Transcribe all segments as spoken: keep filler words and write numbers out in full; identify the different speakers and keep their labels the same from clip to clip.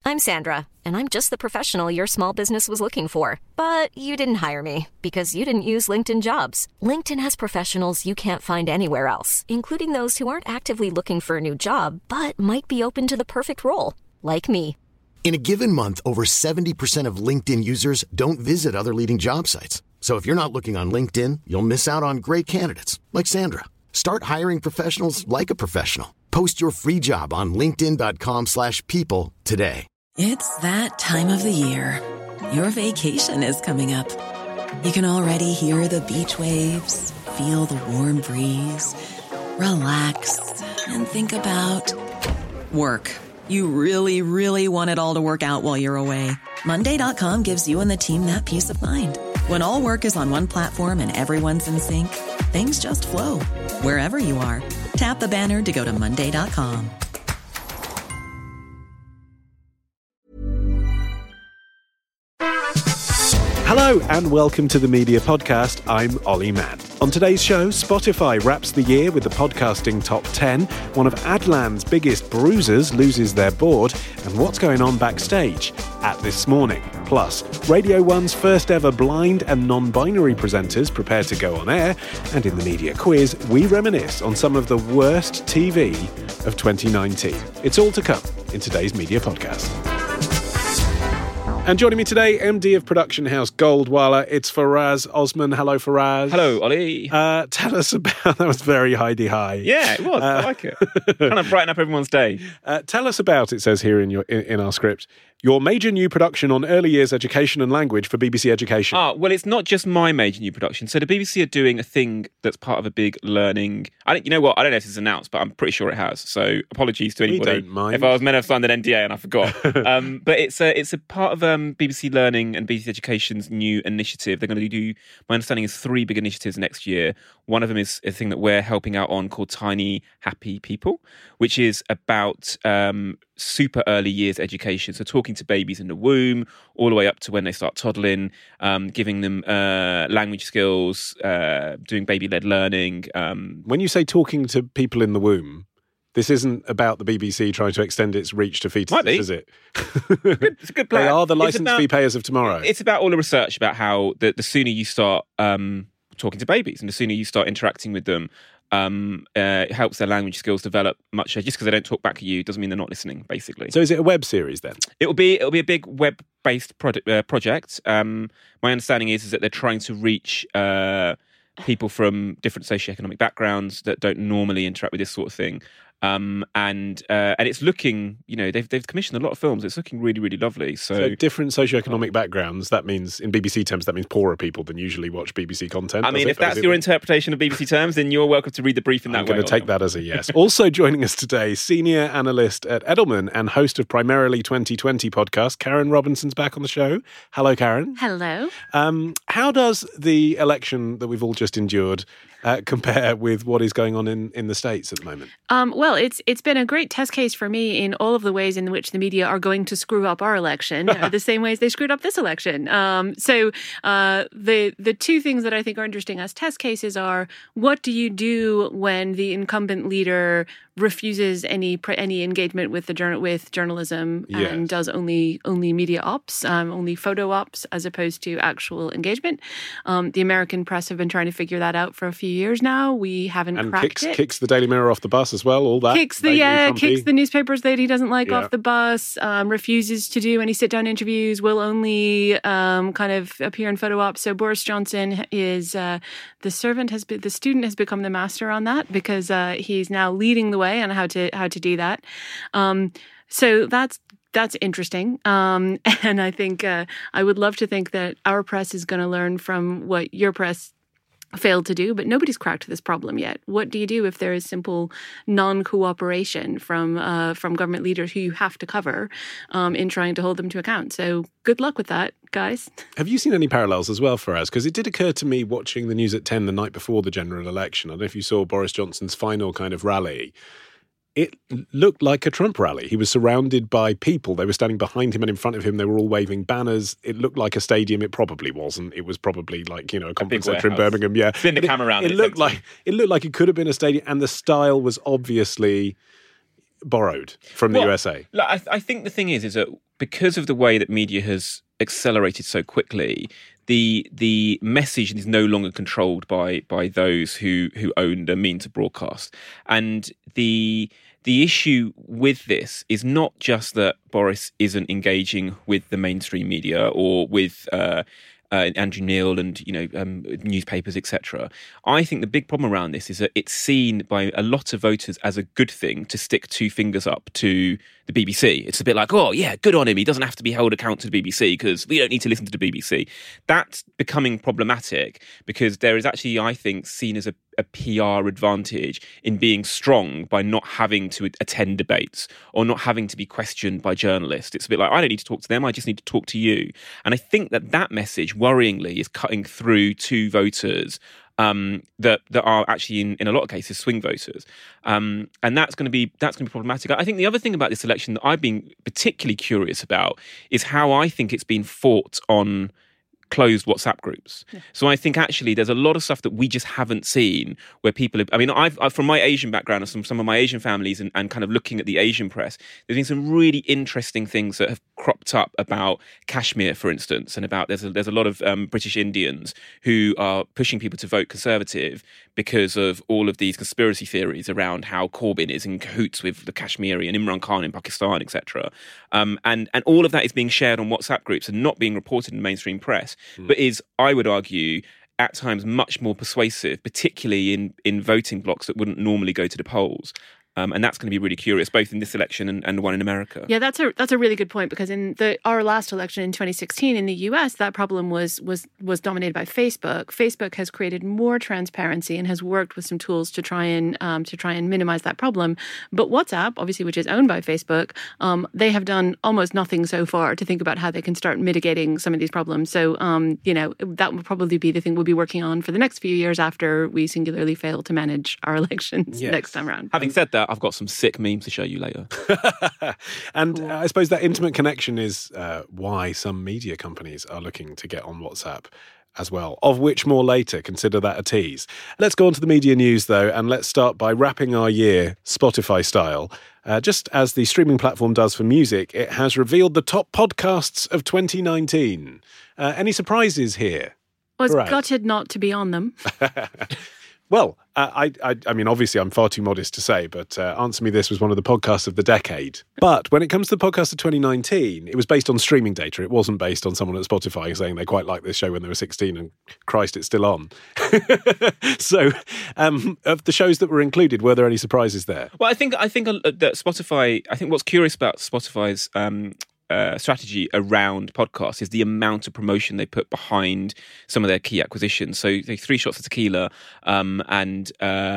Speaker 1: I'm Sandra, and I'm just the professional your small business was looking for. But you didn't hire me because you didn't use LinkedIn Jobs. LinkedIn has professionals you can't find anywhere else, including those who aren't actively looking for a new job, but might be open to the perfect role, like me.
Speaker 2: In a given month, over seventy percent of LinkedIn users don't visit other leading job sites. So if you're not looking on LinkedIn, you'll miss out on great candidates like Sandra. Start hiring professionals like a professional. Post your free job on linkedin.com slash people today.
Speaker 3: It's that time of the year. Your vacation is coming up. You can already hear the beach waves, feel the warm breeze, relax, and think about work. You really, really want it all to work out while you're away. Monday dot com gives you and the team that peace of mind. When all work is on one platform and everyone's in sync, things just flow. Wherever you are, tap the banner to go to monday dot com.
Speaker 4: Hello and welcome to the Media Podcast. I'm Ollie Mann. On today's show, Spotify wraps the year with the podcasting top ten. One of Adland's biggest bruisers loses their board. And what's going on backstage at This Morning. Plus, Radio one's first ever blind and non-binary presenters prepare to go on air. And in the media quiz, we reminisce on some of the worst T V of twenty nineteen. It's all to come in today's Media Podcast. And joining me today, M D of production house Goldwala, it's Faraz Osman. Hello, Faraz.
Speaker 5: Hello, Ollie.
Speaker 4: Uh, tell us about... That was very Heidi-high.
Speaker 5: Yeah, it was. Uh, I like it. Trying to brighten up everyone's day.
Speaker 4: Uh, tell us about, it says here in your in, in our script, your major new production on early years education and language for B B C Education.
Speaker 5: Ah, well, it's not just my major new production. So the B B C are doing a thing that's part of a big learning... I don't, you know what? I don't know if it's announced, but I'm pretty sure it has. So apologies to anybody.
Speaker 4: We don't mind.
Speaker 5: If I was meant to have signed an N D A and I forgot. um, but it's a, it's a part of um, B B C Learning and B B C Education's new initiative. They're going to do, my understanding is three big initiatives next year. One of them is a thing that we're helping out on called Tiny Happy People, which is about um, super early years education. So talking to babies in the womb all the way up to when they start toddling, um, giving them uh, language skills, uh, doing baby-led learning. Um,
Speaker 4: when you say talking to people in the womb, this isn't about the B B C trying to extend its reach to fetuses, is it?
Speaker 5: Good, it's a good plan.
Speaker 4: They are the licence
Speaker 5: about,
Speaker 4: fee payers of tomorrow.
Speaker 5: It's about all the research about how the, the sooner you start um, talking to babies and the sooner you start interacting with them, um, uh, it helps their language skills develop much. Just because they don't talk back at you doesn't mean they're not listening, basically.
Speaker 4: So is it a web series then?
Speaker 5: It'll be it'll be a big web-based product, uh, project. Um, my understanding is, is that they're trying to reach uh, people from different socioeconomic backgrounds that don't normally interact with this sort of thing. Um, and uh, and it's looking, you know, they've they've commissioned a lot of films. It's looking really, really lovely. So,
Speaker 4: so different socioeconomic backgrounds. That means, in B B C terms, that means poorer people than usually watch B B C content.
Speaker 5: I mean, if that's your interpretation of B B C terms, then you're welcome to read the brief in that
Speaker 4: I'm
Speaker 5: way.
Speaker 4: I'm going to take that as a yes. Also joining us today, senior analyst at Edelman and host of Primarily twenty twenty podcast, Karen Robinson's back on the show. Hello, Karen.
Speaker 6: Hello.
Speaker 4: Um, how does the election that we've all just endured Uh, compare with what is going on in, in the States at the moment?
Speaker 6: Um, well, it's it's been a great test case for me in all of the ways in which the media are going to screw up our election, uh, the same ways they screwed up this election. Um, so uh, the the two things that I think are interesting as test cases are, what do you do when the incumbent leader refuses any any engagement with the journal with journalism
Speaker 4: yes.
Speaker 6: and does only only media ops, um, only photo ops, as opposed to actual engagement. Um, the American press have been trying to figure that out for a few years now. We haven't
Speaker 4: and
Speaker 6: cracked
Speaker 4: kicks,
Speaker 6: it.
Speaker 4: kicks the Daily Mirror off the bus as well. All that
Speaker 6: kicks the yeah
Speaker 4: Trumpy.
Speaker 6: kicks the newspapers that he doesn't like
Speaker 4: yeah.
Speaker 6: off the bus. Um, refuses to do any sit down interviews. Will only um, kind of appear in photo ops. So Boris Johnson is uh, the servant has been the student has become the master on that, because uh, he's now leading the way on how to how to do that. Um, so that's. That's interesting. Um, and I think uh, I would love to think that our press is going to learn from what your press failed to do, but nobody's cracked this problem yet. What do you do if there is simple non-cooperation from uh, from government leaders who you have to cover um, in trying to hold them to account? So good luck with that, guys.
Speaker 4: Have you seen any parallels as well for us? Because it did occur to me watching the news at ten the night before the general election. I don't know if you saw Boris Johnson's final kind of rally. It looked like a Trump rally. He was surrounded by people. They were standing behind him and in front of him. They were all waving banners. It looked like a stadium. It probably wasn't. It was probably like, you know, a conference centre in Birmingham. Yeah,
Speaker 5: spin the camera around.
Speaker 4: It, it looked like it looked like it could have been a stadium, and the style was obviously borrowed from the
Speaker 5: Well,
Speaker 4: U S A?
Speaker 5: Look, I, th- I think the thing is, is that because of the way that media has accelerated so quickly, the the message is no longer controlled by by those who who own the means of broadcast. And the the issue with this is not just that Boris isn't engaging with the mainstream media or with uh, uh, Andrew Neil and you know um, newspapers, et cetera. I think the big problem around this is that it's seen by a lot of voters as a good thing to stick two fingers up to the B B C. It's a bit like, oh yeah, good on him. He doesn't have to be held account to the B B C because we don't need to listen to the B B C. That's becoming problematic because there is actually, I think, seen as a, a P R advantage in being strong by not having to attend debates or not having to be questioned by journalists. It's a bit like, I don't need to talk to them. I just need to talk to you. And I think that that message, worryingly, is cutting through to voters Um, that that are actually in, in a lot of cases swing voters, um, and that's going to be that's going to be problematic. I think the other thing about this election that I've been particularly curious about is how I think it's been fought on closed WhatsApp groups. Yeah. So I think actually there's a lot of stuff that we just haven't seen where people have, I mean, I've, I've from my Asian background and some, some of my Asian families and, and kind of looking at the Asian press, there's been some really interesting things that have cropped up about Kashmir, for instance, and about there's a, there's a lot of um, British Indians who are pushing people to vote Conservative because of all of these conspiracy theories around how Corbyn is in cahoots with the Kashmiri and Imran Khan in Pakistan, et cetera. Um, and, and all of that is being shared on WhatsApp groups and not being reported in the mainstream press, mm. but is, I would argue, at times much more persuasive, particularly in, in voting blocks that wouldn't normally go to the polls. Um, and that's going to be really curious, both in this election and, and the one in America.
Speaker 6: Yeah, that's a that's a really good point, because in the our last election in twenty sixteen in the U S, that problem was was was dominated by Facebook. Facebook has created more transparency and has worked with some tools to try and um, to try and minimize that problem. But WhatsApp, obviously, which is owned by Facebook, um, they have done almost nothing so far to think about how they can start mitigating some of these problems. So, um, you know, that will probably be the thing we'll be working on for the next few years after we singularly fail to manage our elections yes. next time around.
Speaker 5: Having said that, I've got some sick memes to show you later.
Speaker 4: And cool. I suppose that intimate connection is uh, why some media companies are looking to get on WhatsApp as well, of which more later. Consider that a tease. Let's go on to the media news, though, and let's start by wrapping our year Spotify style. Uh, just as the streaming platform does for music, it has revealed the top podcasts of twenty nineteen. Uh, any surprises here?
Speaker 6: I was gutted not to be on them.
Speaker 4: Well, uh, I, I I mean, obviously I'm far too modest to say, but uh, Answer Me This was one of the podcasts of the decade. But when it comes to the podcast of twenty nineteen, it was based on streaming data. It wasn't based on someone at Spotify saying they quite liked this show when they were sixteen and Christ, it's still on. So um, of the shows that were included, were there any surprises there?
Speaker 5: Well, I think I think that Spotify, I think what's curious about Spotify's um, Uh, strategy around podcasts is the amount of promotion they put behind some of their key acquisitions. So they Three Shots of Tequila um, and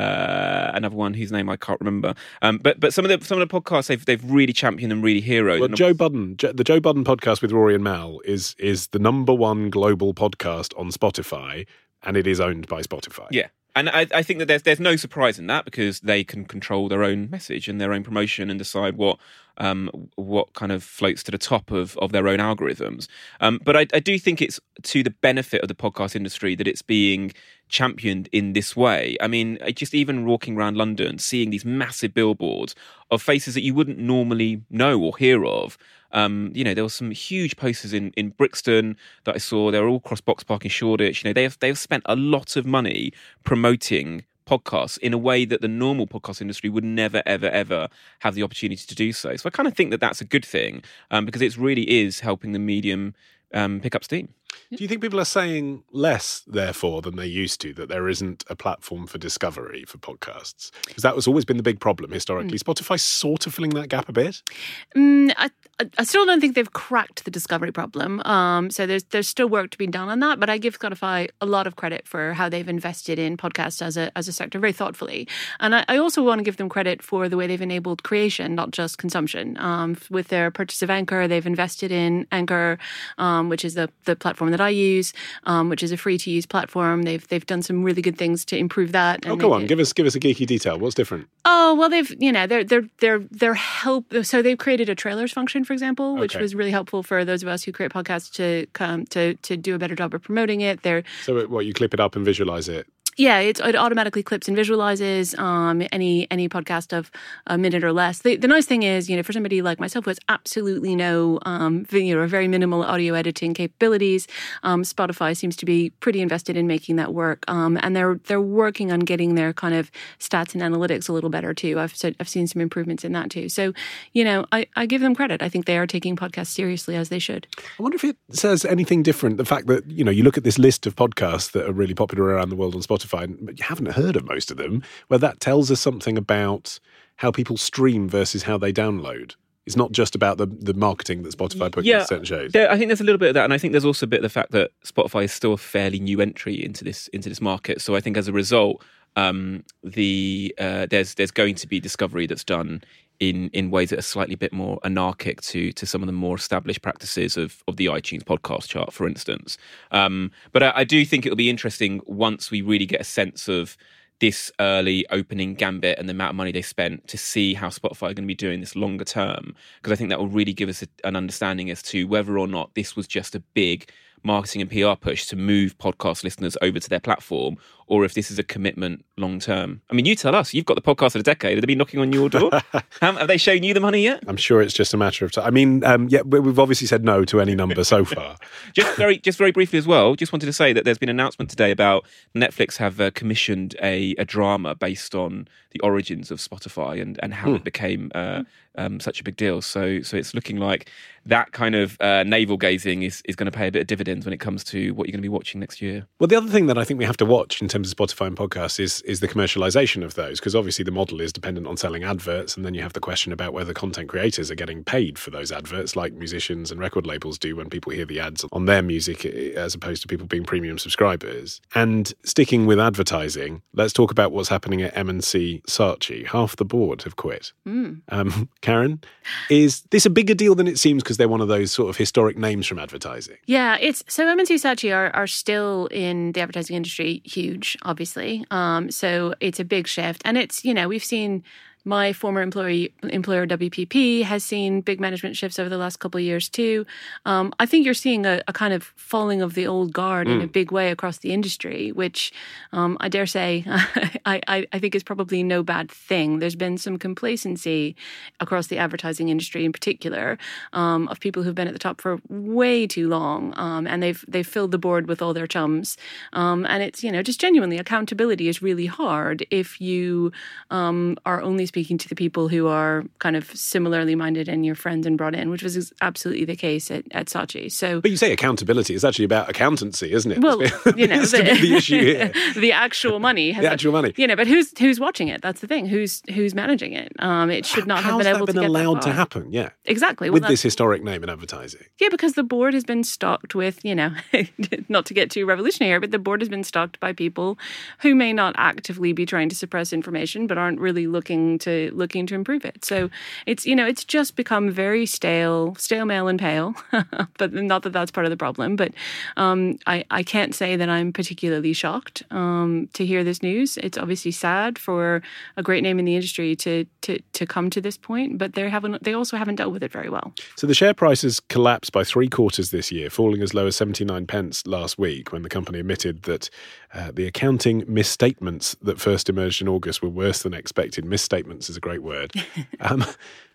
Speaker 5: uh, another one whose name I can't remember. Um, but but some of the some of the podcasts they've they've really championed and really heroed.
Speaker 4: Well, Joe Budden, the Joe Budden podcast with Rory and Mal is is the number one global podcast on Spotify, and it is owned by Spotify.
Speaker 5: Yeah. And I, I think that there's there's no surprise in that, because they can control their own message and their own promotion and decide what um, what kind of floats to the top of, of their own algorithms. Um, but I, I do think it's to the benefit of the podcast industry that it's being championed in this way. I mean, just even walking around London, seeing these massive billboards of faces that you wouldn't normally know or hear of. Um, you know, there were some huge posters in, in Brixton that I saw. They were all across Box Park in Shoreditch. You know, they have they have spent a lot of money promoting podcasts in a way that the normal podcast industry would never, ever, ever have the opportunity to do so. So I kind of think that that's a good thing, um, because it really is helping the medium um, pick up steam.
Speaker 4: Do you think people are saying less, therefore, than they used to, that there isn't a platform for discovery for podcasts? Because that has always been the big problem historically. Mm. Spotify's sort of filling that gap a bit?
Speaker 6: Mm, I, I still don't think they've cracked the discovery problem. Um, so there's there's still work to be done on that. But I give Spotify a lot of credit for how they've invested in podcasts as a as a sector very thoughtfully. And I, I also want to give them credit for the way they've enabled creation, not just consumption. Um, with their purchase of Anchor, they've invested in Anchor, um, which is the, the platform that I use, um, which is a free to use platform. They've they've done some really good things to improve that.
Speaker 4: And oh, go on, give us give us a geeky detail. What's different?
Speaker 6: Oh well, they've you know they're they're they're they're help. So they've created a trailers function, for example, which okay. was really helpful for those of us who create podcasts to come to to do a better job of promoting it. They're
Speaker 4: so what you clip it up and visualize it.
Speaker 6: Yeah, it's, it automatically clips and visualizes um, any any podcast of a minute or less. The, the nice thing is, you know, for somebody like myself who has absolutely no, um, you know, very minimal audio editing capabilities, um, Spotify seems to be pretty invested in making that work, um, and they're they're working on getting their kind of stats and analytics a little better too. I've said, I've seen some improvements in that too. So, you know, I, I give them credit. I think they are taking podcasts seriously, as they should.
Speaker 4: I wonder if it says anything different. The fact that, you know, you look at this list of podcasts that are really popular around the world on Spotify, but you haven't heard of most of them, where that tells us something about how people stream versus how they download. It's not just about the, the marketing that Spotify puts
Speaker 5: yeah,
Speaker 4: into certain shows.
Speaker 5: There, I think there's a little bit of that, and I think there's also a bit of the fact that Spotify is still a fairly new entry into this into this market. So I think as a result, um, the uh, there's there's going to be discovery that's done in in ways that are slightly bit more anarchic to to some of the more established practices of of the iTunes podcast chart, for instance. Um, but I, I do think it'll be interesting once we really get a sense of this early opening gambit and the amount of money they spent to see how Spotify are going to be doing this longer term, because I think that will really give us a, an understanding as to whether or not this was just a big marketing and P R push to move podcast listeners over to their platform, or if this is a commitment long term. I mean, you tell us. You've got the podcast of the decade. Have they been knocking on your door? have, have they shown you the money yet?
Speaker 4: I'm sure it's just a matter of time. I mean, um, yeah, we've obviously said no to any number so far.
Speaker 5: just very, just very briefly as well. Just wanted to say that there's been an announcement today about Netflix have uh, commissioned a, a drama based on the origins of Spotify and, and how hmm. it became uh, um, such a big deal. So, so it's looking like that kind of uh, navel gazing is is going to pay a bit of dividends when it comes to what you're going to be watching next year.
Speaker 4: Well, the other thing that I think we have to watch in terms of Spotify and podcasts is is the commercialization of those, because obviously the model is dependent on selling adverts, and then you have the question about whether content creators are getting paid for those adverts, like musicians and record labels do when people hear the ads on their music, as opposed to people being premium subscribers. And sticking with advertising, let's talk about what's happening at M and C Saatchi. Half the board have quit. Mm. Um, Karen, is this a bigger deal than it seems, because they're one of those sort of historic names from advertising?
Speaker 6: Yeah, it's so M and C Saatchi are, are still in the advertising industry huge, obviously. Um, so it's a big shift. And it's, you know, we've seen my former employee, employer, W P P, has seen big management shifts over the last couple of years too. Um, I think you're seeing a, a kind of falling of the old guard mm. in a big way across the industry, which um, I dare say I, I, I think is probably no bad thing. There's been some complacency across the advertising industry in particular um, of people who've been at the top for way too long, um, and they've they've filled the board with all their chums. Um, and it's, you know, just genuinely, accountability is really hard if you um, are only speaking to the people who are kind of similarly minded and your friends and brought in, which was absolutely the case at, at Saatchi. So,
Speaker 4: but you say accountability, it's actually about accountancy, isn't it?
Speaker 6: Well, you know, the,
Speaker 4: the issue here.
Speaker 6: The actual money. Has
Speaker 4: the actual
Speaker 6: that,
Speaker 4: money.
Speaker 6: You know, but who's who's watching it? That's the thing. Who's who's managing it? Um, it should not
Speaker 4: How's
Speaker 6: have been able
Speaker 4: that been
Speaker 6: to get
Speaker 4: allowed
Speaker 6: that
Speaker 4: to
Speaker 6: far.
Speaker 4: happen? Yeah,
Speaker 6: exactly.
Speaker 4: With
Speaker 6: well,
Speaker 4: this historic name in advertising.
Speaker 6: Yeah, because the board has been stocked with, you know, not to get too revolutionary here, but the board has been stocked by people who may not actively be trying to suppress information, but aren't really looking to looking to improve it. So it's, you know, it's just become very stale, stale, male and pale, but not that that's part of the problem. But um, I, I can't say that I'm particularly shocked um, to hear this news. It's obviously sad for a great name in the industry to to to come to this point, but they haven't. They also haven't dealt with it very well.
Speaker 4: So the share price has collapsed by three quarters this year, falling as low as seventy-nine pence last week, when the company admitted that uh, the accounting misstatements that first emerged in August were worse than expected. Misstatements is a great word. Um,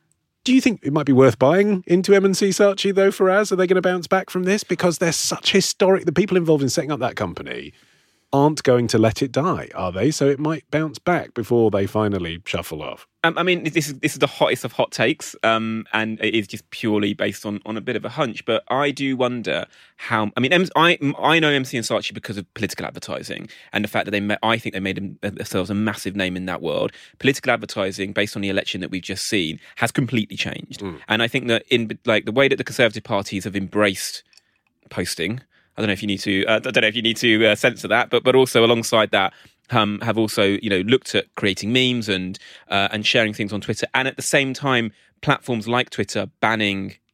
Speaker 4: do you think it might be worth buying into M and C Saatchi, though, for us? Are they going to bounce back from this? Because they're such historic, the people involved in setting up that company aren't going to let it die, are they? So it might bounce back before they finally shuffle off.
Speaker 5: Um, I mean, this is this is the hottest of hot takes, um, and it is just purely based on, on a bit of a hunch. But I do wonder how. I mean, I I know M C and Saatchi because of political advertising and the fact that they. I think they made themselves a massive name in that world. Political advertising, based on the election that we've just seen, has completely changed. Mm. And I think that in like the way that the Conservative parties have embraced posting. I don't know if you need to. Uh, I don't know if you need to uh, censor that, but but also alongside that. Um, have also, you know, looked at creating memes and uh, and sharing things on Twitter, and at the same time, platforms like Twitter banning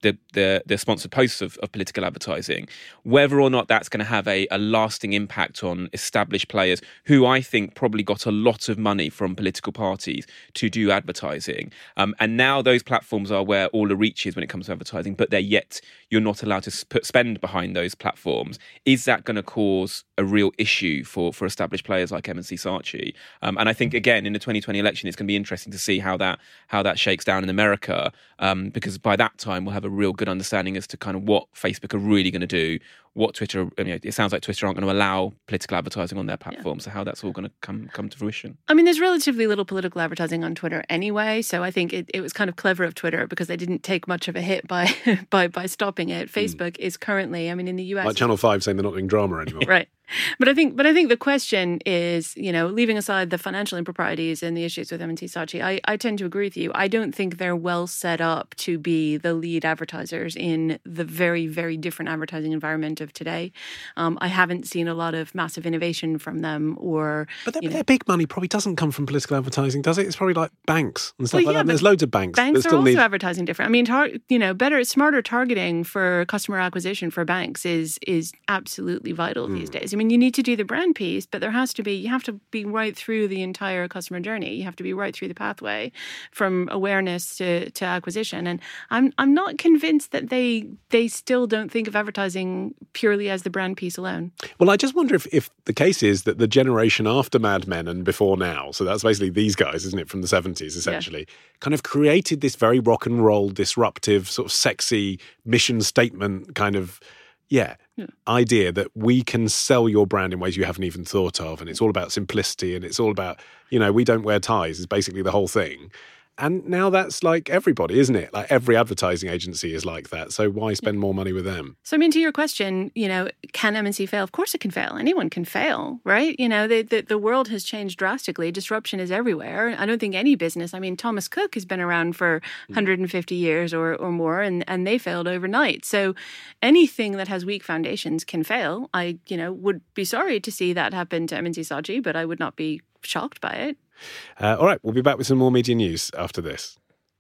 Speaker 5: the, the the sponsored posts of, of political advertising. Whether or not that's going to have a, a lasting impact on established players who I think probably got a lot of money from political parties to do advertising. Um, and now those platforms are where all the reach is when it comes to advertising, but they're yet you're not allowed to put spend behind those platforms. Is that going to cause a real issue for, for established players like M and C Saatchi? Um, and I think, again, in the twenty twenty election, it's going to be interesting to see how that how that shakes down in America, um, because by that time we'll have a real good understanding as to kind of what Facebook are really going to do, what Twitter, you know, it sounds like Twitter aren't going to allow political advertising on their platform, yeah. So how that's all going to come come to fruition.
Speaker 6: I mean, there's relatively little political advertising on Twitter anyway, so I think it, it was kind of clever of Twitter because they didn't take much of a hit by by, by stopping it. Facebook mm. is currently, I mean, in the U S...
Speaker 4: Like Channel five saying they're not doing drama anymore.
Speaker 6: Right. But I think but I think the question is, you know, leaving aside the financial improprieties and the issues with M and C Saatchi, I, I tend to agree with you. I don't think they're well set up to be the lead advertisers in the very, very different advertising environment of today. Um, I haven't seen a lot of massive innovation from them or...
Speaker 4: But their,
Speaker 6: you know,
Speaker 4: their big money probably doesn't come from political advertising, does it? It's probably like banks and stuff
Speaker 6: well,
Speaker 4: like
Speaker 6: yeah,
Speaker 4: that. There's loads of banks.
Speaker 6: Banks
Speaker 4: that
Speaker 6: are
Speaker 4: still
Speaker 6: also
Speaker 4: need...
Speaker 6: advertising different. I mean, tar- you know, better, smarter targeting for customer acquisition for banks is is absolutely vital mm. these days. I mean, you need to do the brand piece, but there has to be, you have to be right through the entire customer journey. You have to be right through the pathway from awareness to, to acquisition. And I'm I'm not convinced that they they still don't think of advertising purely as the brand piece alone.
Speaker 4: Well, I just wonder if, if the case is that the generation after Mad Men and before now, so that's basically these guys, isn't it, from the seventies essentially, yeah. kind of created this very rock and roll, disruptive, sort of sexy mission statement kind of, yeah, yeah, idea that we can sell your brand in ways you haven't even thought of. And it's all about simplicity and it's all about, you know, we don't wear ties is basically the whole thing. And now that's like everybody, isn't it? Like every advertising agency is like that. So why spend more money with them?
Speaker 6: So, I mean, to your question, you know, can M and C fail? Of course it can fail. Anyone can fail, right? You know, the, the, the world has changed drastically. Disruption is everywhere. I don't think any business, I mean, Thomas Cook has been around for one hundred fifty years or, or more, and, and they failed overnight. So anything that has weak foundations can fail. I, you know, would be sorry to see that happen to M and C Saatchi, but I would not be shocked by it.
Speaker 4: Uh, all right, we'll be back with some more media news after this.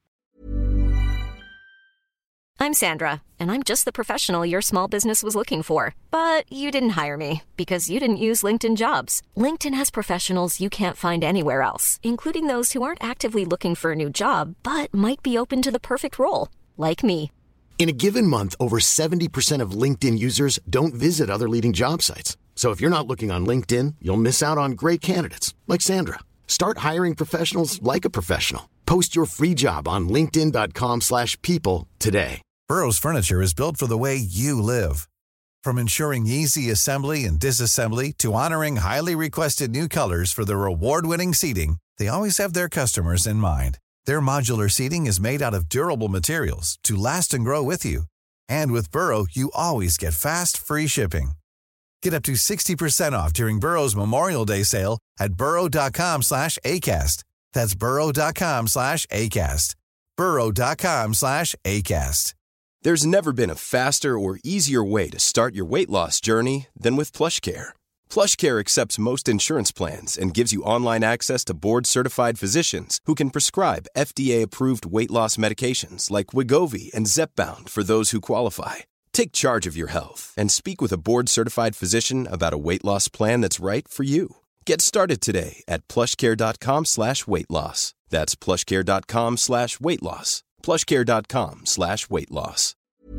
Speaker 1: I'm Sandra, and I'm just the professional your small business was looking for. But you didn't hire me because you didn't use LinkedIn Jobs. LinkedIn has professionals you can't find anywhere else, including those who aren't actively looking for a new job, but might be open to the perfect role, like me.
Speaker 2: In a given month, over seventy percent of LinkedIn users don't visit other leading job sites. So if you're not looking on LinkedIn, you'll miss out on great candidates like Sandra. Start hiring professionals like a professional. Post your free job on linkedin.com slash people today.
Speaker 7: Burrow's furniture is built for the way you live. From ensuring easy assembly and disassembly to honoring highly requested new colors for their award-winning seating, they always have their customers in mind. Their modular seating is made out of durable materials to last and grow with you. And with Burrow, you always get fast, free shipping. Get up to sixty percent off during Burrow's Memorial Day sale at burrow.com slash ACAST. That's burrow.com slash ACAST. burrow.com slash ACAST.
Speaker 8: There's never been a faster or easier way to start your weight loss journey than with PlushCare. PlushCare accepts most insurance plans and gives you online access to board-certified physicians who can prescribe F D A-approved weight loss medications like Wegovy and Zepbound for those who qualify. Take charge of your health and speak with a board-certified physician about a weight loss plan that's right for you. Get started today at plushcare.com slash weight loss. That's plushcare.com slash weight loss. plushcare.com slash weight loss.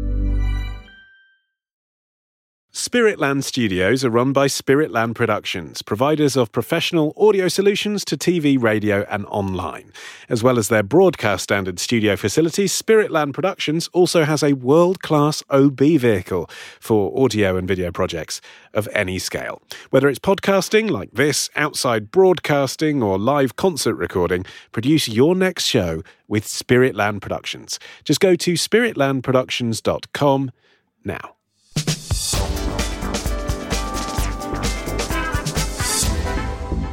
Speaker 4: Spiritland Studios are run by Spiritland Productions, providers of professional audio solutions to T V, radio and online. As well as their broadcast standard studio facilities, Spiritland Productions also has a world-class O B vehicle for audio and video projects of any scale. Whether it's podcasting like this, outside broadcasting or live concert recording, produce your next show with Spiritland Productions. Just go to spiritland productions dot com now.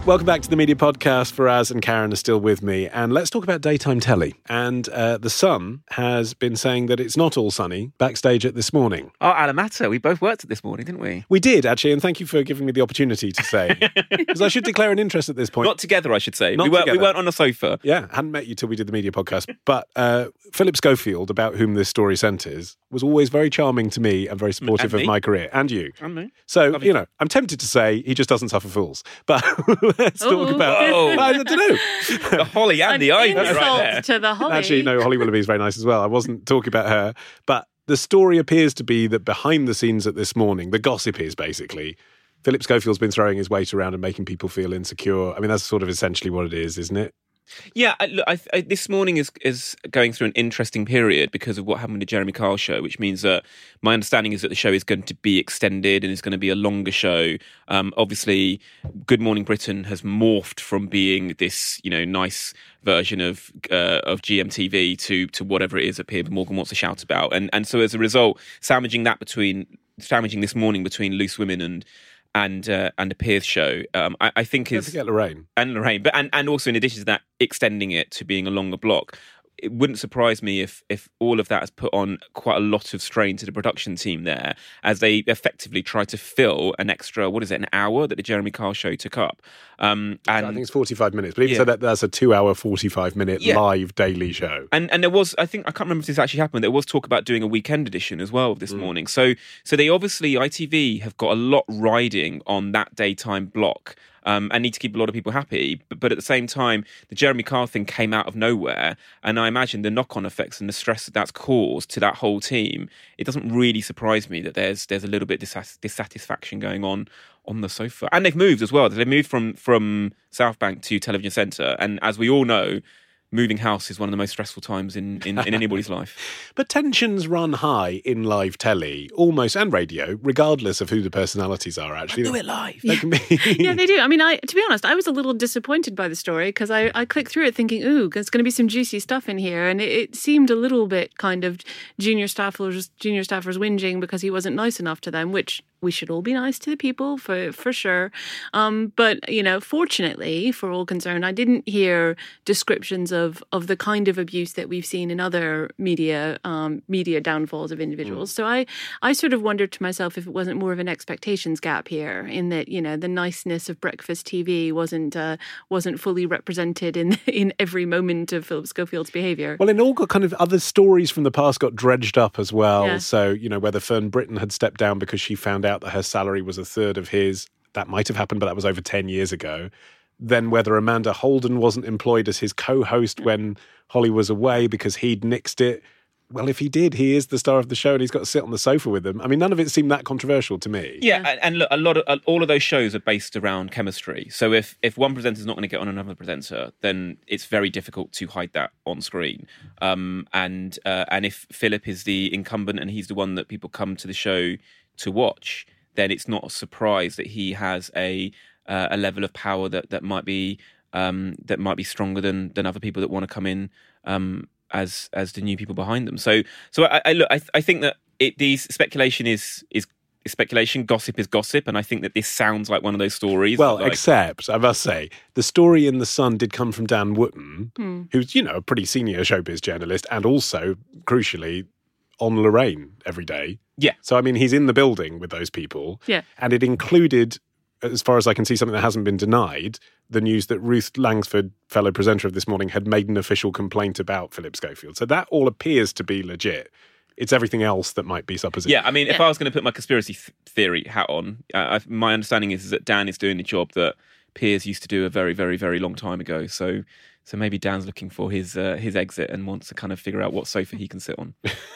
Speaker 4: Welcome back to the Media Podcast. Faraz and Karen are still with me. And let's talk about daytime telly. And uh, The Sun has been saying that it's not all sunny backstage at This Morning.
Speaker 5: Oh, Alamata, we both worked at This Morning, didn't we?
Speaker 4: We did, actually, and thank you for giving me the opportunity to say. Because I should declare an interest at this point.
Speaker 5: Not together, I should say.
Speaker 4: Not
Speaker 5: we, weren't, we
Speaker 4: together.
Speaker 5: weren't on a sofa.
Speaker 4: Yeah, hadn't met you till we did the Media Podcast. But uh, Philip Schofield, about whom this story centres, was always very charming to me and very supportive
Speaker 5: And
Speaker 4: of
Speaker 5: me.
Speaker 4: my career. And you.
Speaker 5: And me.
Speaker 4: So,
Speaker 5: Love you.
Speaker 4: you know, I'm tempted to say he just doesn't suffer fools. But let's talk
Speaker 6: Ooh.
Speaker 4: about...
Speaker 5: Whoa.
Speaker 4: I don't know.
Speaker 5: The holly and
Speaker 6: An
Speaker 5: the ivy
Speaker 6: insult
Speaker 5: right there.
Speaker 6: to the holly.
Speaker 4: Actually, no, Holly Willoughby is very nice as well. I wasn't talking about her. But the story appears to be that behind the scenes at This Morning, the gossip is basically Philip Schofield's been throwing his weight around and making people feel insecure. I mean, that's sort of essentially what it is, isn't it?
Speaker 5: Yeah, I, look, I, I, This Morning is is going through an interesting period because of what happened with the Jeremy Kyle show, which means that my understanding is that the show is going to be extended and is going to be a longer show. Um, obviously, Good Morning Britain has morphed from being this, you know, nice version of uh, of G M T V to to whatever it is that Piers Morgan wants to shout about, and and so as a result, sandwiching that between sandwiching This Morning between Loose Women and. and uh, and a Piers show, um, I, I think
Speaker 4: Don't
Speaker 5: is
Speaker 4: forget Lorraine.
Speaker 5: and Lorraine, but and, and also in addition to that, extending it to being a longer block. It wouldn't surprise me if if all of that has put on quite a lot of strain to the production team there, as they effectively try to fill an extra, what is it, an hour that the Jeremy Kyle show took up. Um, and
Speaker 4: I think it's forty-five minutes. But even
Speaker 5: Yeah.
Speaker 4: so, that, that's a two-hour, forty-five-minute
Speaker 5: Yeah.
Speaker 4: live daily show.
Speaker 5: And and there was, I think, I can't remember if this actually happened. There was talk about doing a weekend edition as well This Morning. So so they obviously, I T V have got a lot riding on that daytime block. Um, and need to keep a lot of people happy. But, but at the same time, the Jeremy Kyle thing came out of nowhere. And I imagine the knock-on effects and the stress that that's caused to that whole team, it doesn't really surprise me that there's there's a little bit of dissatisfaction going on on the sofa. And they've moved as well. They've moved from, from South Bank to Television Centre. And as we all know, moving house is one of the most stressful times in, in, in anybody's life.
Speaker 4: But tensions run high in live telly, almost, and radio, regardless of who the personalities are, actually.
Speaker 5: Do it live.
Speaker 4: They can be...
Speaker 6: Yeah, they do. I mean, I to be honest, I was a little disappointed by the story because I, I clicked through it thinking, ooh, there's going to be some juicy stuff in here. And it, it seemed a little bit kind of junior staffers, junior staffers whinging because he wasn't nice enough to them, which we should all be nice to the people for for sure. Um, but, you know, fortunately, for all concerned, I didn't hear descriptions of, of the kind of abuse that we've seen in other media um, media downfalls of individuals. Mm. So I, I sort of wondered to myself if it wasn't more of an expectations gap here in that, you know, the niceness of breakfast T V wasn't uh, wasn't fully represented in in every moment of Philip Schofield's behaviour.
Speaker 4: Well, and all got kind of other stories from the past got dredged up as well.
Speaker 6: Yeah.
Speaker 4: So, you know, whether Fern Britton had stepped down because she found out that her salary was a third of his, that might have happened, but that was over ten years ago. Then whether Amanda Holden wasn't employed as his co-host when Holly was away because he'd nixed it. Well, if he did, he is the star of the show and he's got to sit on the sofa with them. I mean, none of it seemed that controversial to me.
Speaker 5: Yeah, and- and look, a lot of uh, all of those shows are based around chemistry. So if if one presenter's not going to get on another presenter, then it's very difficult to hide that on screen. Um, and uh, and if Philip is the incumbent and he's the one that people come to the show to watch, then it's not a surprise that he has a uh, a level of power that that might be um, that might be stronger than than other people that want to come in um, as as the new people behind them. So so I, I look, I, I think that it, these speculation is is. speculation, gossip is gossip, and I think that this sounds like one of those stories.
Speaker 4: Well,
Speaker 5: like,
Speaker 4: except, I must say, the story in The Sun did come from Dan Wootton,
Speaker 6: Hmm.
Speaker 4: who's, you know, a pretty senior showbiz journalist and also, crucially, on Lorraine every day.
Speaker 5: Yeah.
Speaker 4: So, I mean, he's in the building with those people.
Speaker 6: Yeah.
Speaker 4: And it included, as far as I can see, something that hasn't been denied, the news that Ruth Langsford, fellow presenter of This Morning, had made an official complaint about Philip Schofield. So that all appears to be legit. It's everything else that might be supposition.
Speaker 5: Yeah, I mean, if
Speaker 6: Yeah.
Speaker 5: I was going to put my conspiracy th- theory hat on, uh, I, my understanding is, is that Dan is doing the job that Piers used to do a very, very, very long time ago. So, so maybe Dan's looking for his uh, his exit and wants to kind of figure out what sofa he can sit on.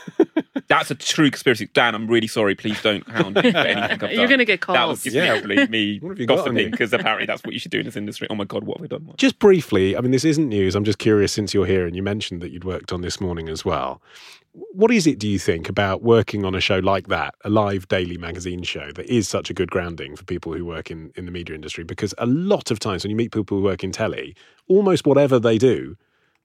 Speaker 5: That's a true conspiracy. Dan, I'm really sorry. Please don't hound me for anything I've done.
Speaker 6: You're going to get
Speaker 5: That was
Speaker 6: calls.
Speaker 5: just
Speaker 4: Yeah.
Speaker 5: literally me
Speaker 4: What have you got on
Speaker 5: gossiping
Speaker 4: you?
Speaker 5: because apparently that's what you should do in this industry. Oh my God, what have I done?
Speaker 4: Just briefly, I mean, this isn't news. I'm just curious since you're here and you mentioned that you'd worked on This Morning as well. What is it, do you think, about working on a show like that, a live daily magazine show that is such a good grounding for people who work in, in the media industry? Because a lot of times when you meet people who work in telly, almost whatever they do,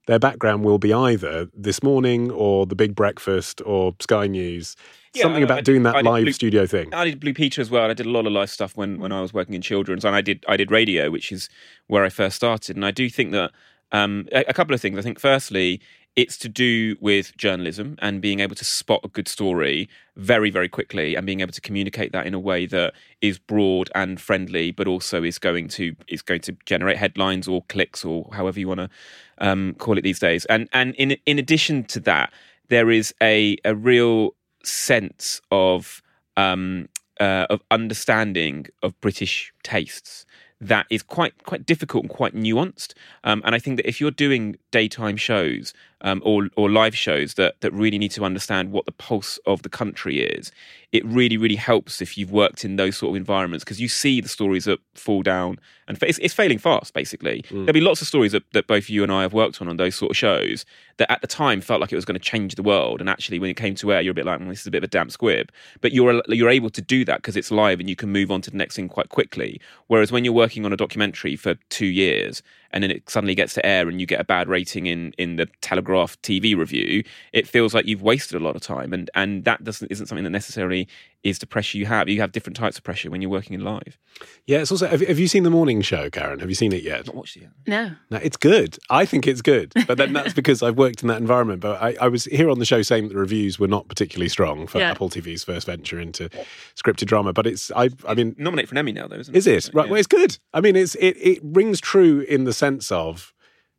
Speaker 4: their background will be either This Morning or The Big Breakfast or Sky News.
Speaker 5: Yeah,
Speaker 4: Something
Speaker 5: I-
Speaker 4: about
Speaker 5: I did-
Speaker 4: doing that
Speaker 5: I did
Speaker 4: live
Speaker 5: Blue-
Speaker 4: studio thing.
Speaker 5: I did Blue Peter as well. And I did a lot of live stuff when, when I was working in children's, and I did I did radio, which is where I first started. And I do think that um, a, a couple of things. I think firstly, it's to do with journalism and being able to spot a good story very, very quickly and being able to communicate that in a way that is broad and friendly, but also is going to is going to generate headlines or clicks or however you want to um, call it these days. And and in in addition to that, there is a a real sense of um, uh, of understanding of British tastes that is quite quite difficult and quite nuanced. Um, and I think that if you're doing daytime shows um, or or live shows that that really need to understand what the pulse of the country is, it really really helps if you've worked in those sort of environments, because you see the stories that fall down and fa- it's, it's failing fast. Basically, mm. there'll be lots of stories that, that both you and I have worked on on those sort of shows that at the time felt like it was going to change the world, and actually when it came to air, you're a bit like, well, this is a bit of a damp squib. But you're you're able to do that because it's live and you can move on to the next thing quite quickly. Whereas when you're working on a documentary for two years and then it suddenly gets to air and you get a bad rating in, in the Telegraph T V review, it feels like you've wasted a lot of time, and and that doesn't isn't something that necessarily is the pressure you have. You have different types of pressure when you're working in live.
Speaker 4: Yeah, it's also. Have, have you seen The Morning Show, Karen? Have you seen it yet?
Speaker 5: Not watched it yet.
Speaker 6: No.
Speaker 4: No, it's good. I think it's good, but then that's because I've worked in that environment. But I, I was here on the show saying that the reviews were not particularly strong for
Speaker 6: Yeah.
Speaker 4: Apple T V's first venture into scripted drama. But it's, I, I mean,
Speaker 5: Nominated for an Emmy now, though, isn't it?
Speaker 4: is it right?
Speaker 5: Yeah.
Speaker 4: Well, it's good. I mean, it's it it rings true in the sense of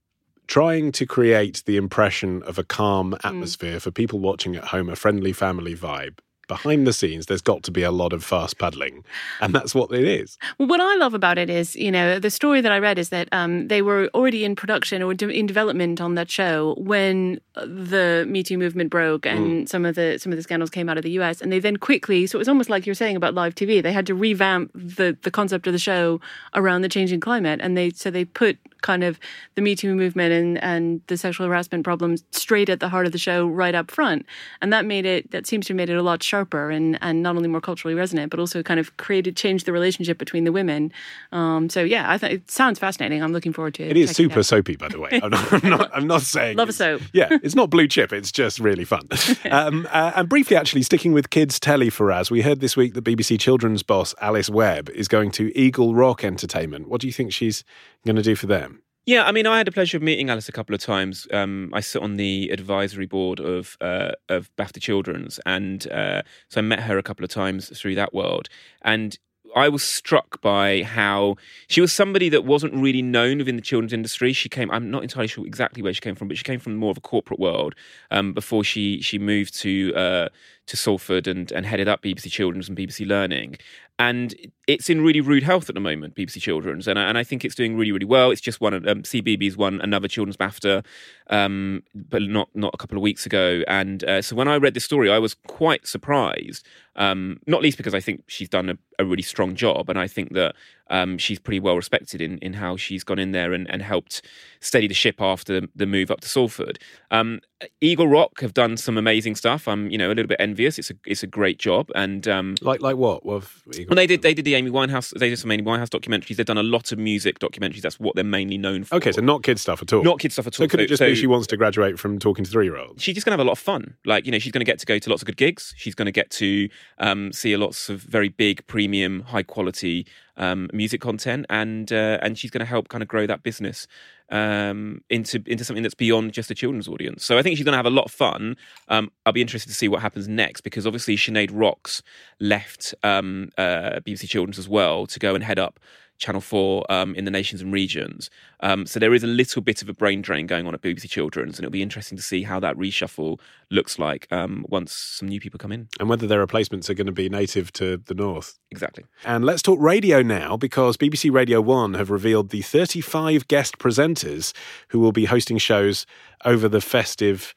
Speaker 4: trying to create the impression of a calm atmosphere mm. for people watching at home, a friendly family vibe. Behind the scenes, there's got to be a lot of fast paddling, and that's what it is.
Speaker 6: Well, what I love about it is, you know, the story that I read is that um, they were already in production or de- in development on that show when the Me Too movement broke and mm. some of the some of the scandals came out of the U S, and they then quickly, so it was almost like you're saying about live T V, they had to revamp the the concept of the show around the changing climate, and they so they put kind of the Me Too movement and, and the sexual harassment problems straight at the heart of the show right up front. And that made it, that seems to have made it a lot sharper and, and not only more culturally resonant, but also kind of created, changed the relationship between the women. Um, so yeah, I think it sounds fascinating. I'm looking forward to it.
Speaker 4: It is super soapy, by the way. I'm not, I'm not, I'm not saying...
Speaker 6: Love a soap.
Speaker 4: Yeah, it's not blue chip, it's just really fun. um, uh, and briefly, actually, sticking with kids' telly for us, we heard this week that B B C Children's boss, Alice Webb, is going to Eagle Rock Entertainment. What do you think she's going to do for them?
Speaker 5: Yeah, I mean, I had the pleasure of meeting Alice a couple of times. Um, I sit on the advisory board of uh, of BAFTA Children's, and uh, so I met her a couple of times through that world. And I was struck by how she was somebody that wasn't really known within the children's industry. She came, I'm not entirely sure exactly where she came from, but she came from more of a corporate world um, before she she moved to uh, to Salford and, and headed up B B C Children's and B B C Learning. And it's in really rude health at the moment, B B C Children's, and I, and I think it's doing really, really well. It's just won, um, C B B B's won another Children's BAFTA, um, but not not a couple of weeks ago. And uh, so when I read this story, I was quite surprised, um, not least because I think she's done a, a really strong job, and I think that um, she's pretty well respected in, in how she's gone in there and, and helped steady the ship after the move up to Salford. Um, Eagle Rock have done some amazing stuff. I'm, you know, a little bit envious. It's a it's a great job, and um,
Speaker 4: like like what? What have Eagle
Speaker 5: well, they did they did the Amy Winehouse. They did some Amy Winehouse documentaries. They've done a lot of music documentaries. That's what they're mainly known for.
Speaker 4: Okay, so not kid stuff at all.
Speaker 5: Not kid stuff at all.
Speaker 4: So could it just
Speaker 5: so,
Speaker 4: be she wants to graduate from talking to three-year-olds?
Speaker 5: She's just going to have a lot of fun. Like, you know, she's going to get to go to lots of good gigs. She's going to get to um, see lots of very big, premium, high-quality um, music content, and uh, and she's going to help kind of grow that business um, into into something that's beyond just a children's audience. So I think she's going to have a lot of fun. Um, I'll be interested to see what happens next, because obviously Sinead Rocks left um, uh, B B C Children's as well to go and head up Channel four um, in the nations and regions. Um, so there is a little bit of a brain drain going on at B B C Children's, and it'll be interesting to see how that reshuffle looks like um, once some new people come in.
Speaker 4: And whether their replacements are going to be native to the north.
Speaker 5: Exactly.
Speaker 4: And let's talk radio now, because B B C Radio one have revealed the thirty-five guest presenters who will be hosting shows over the festive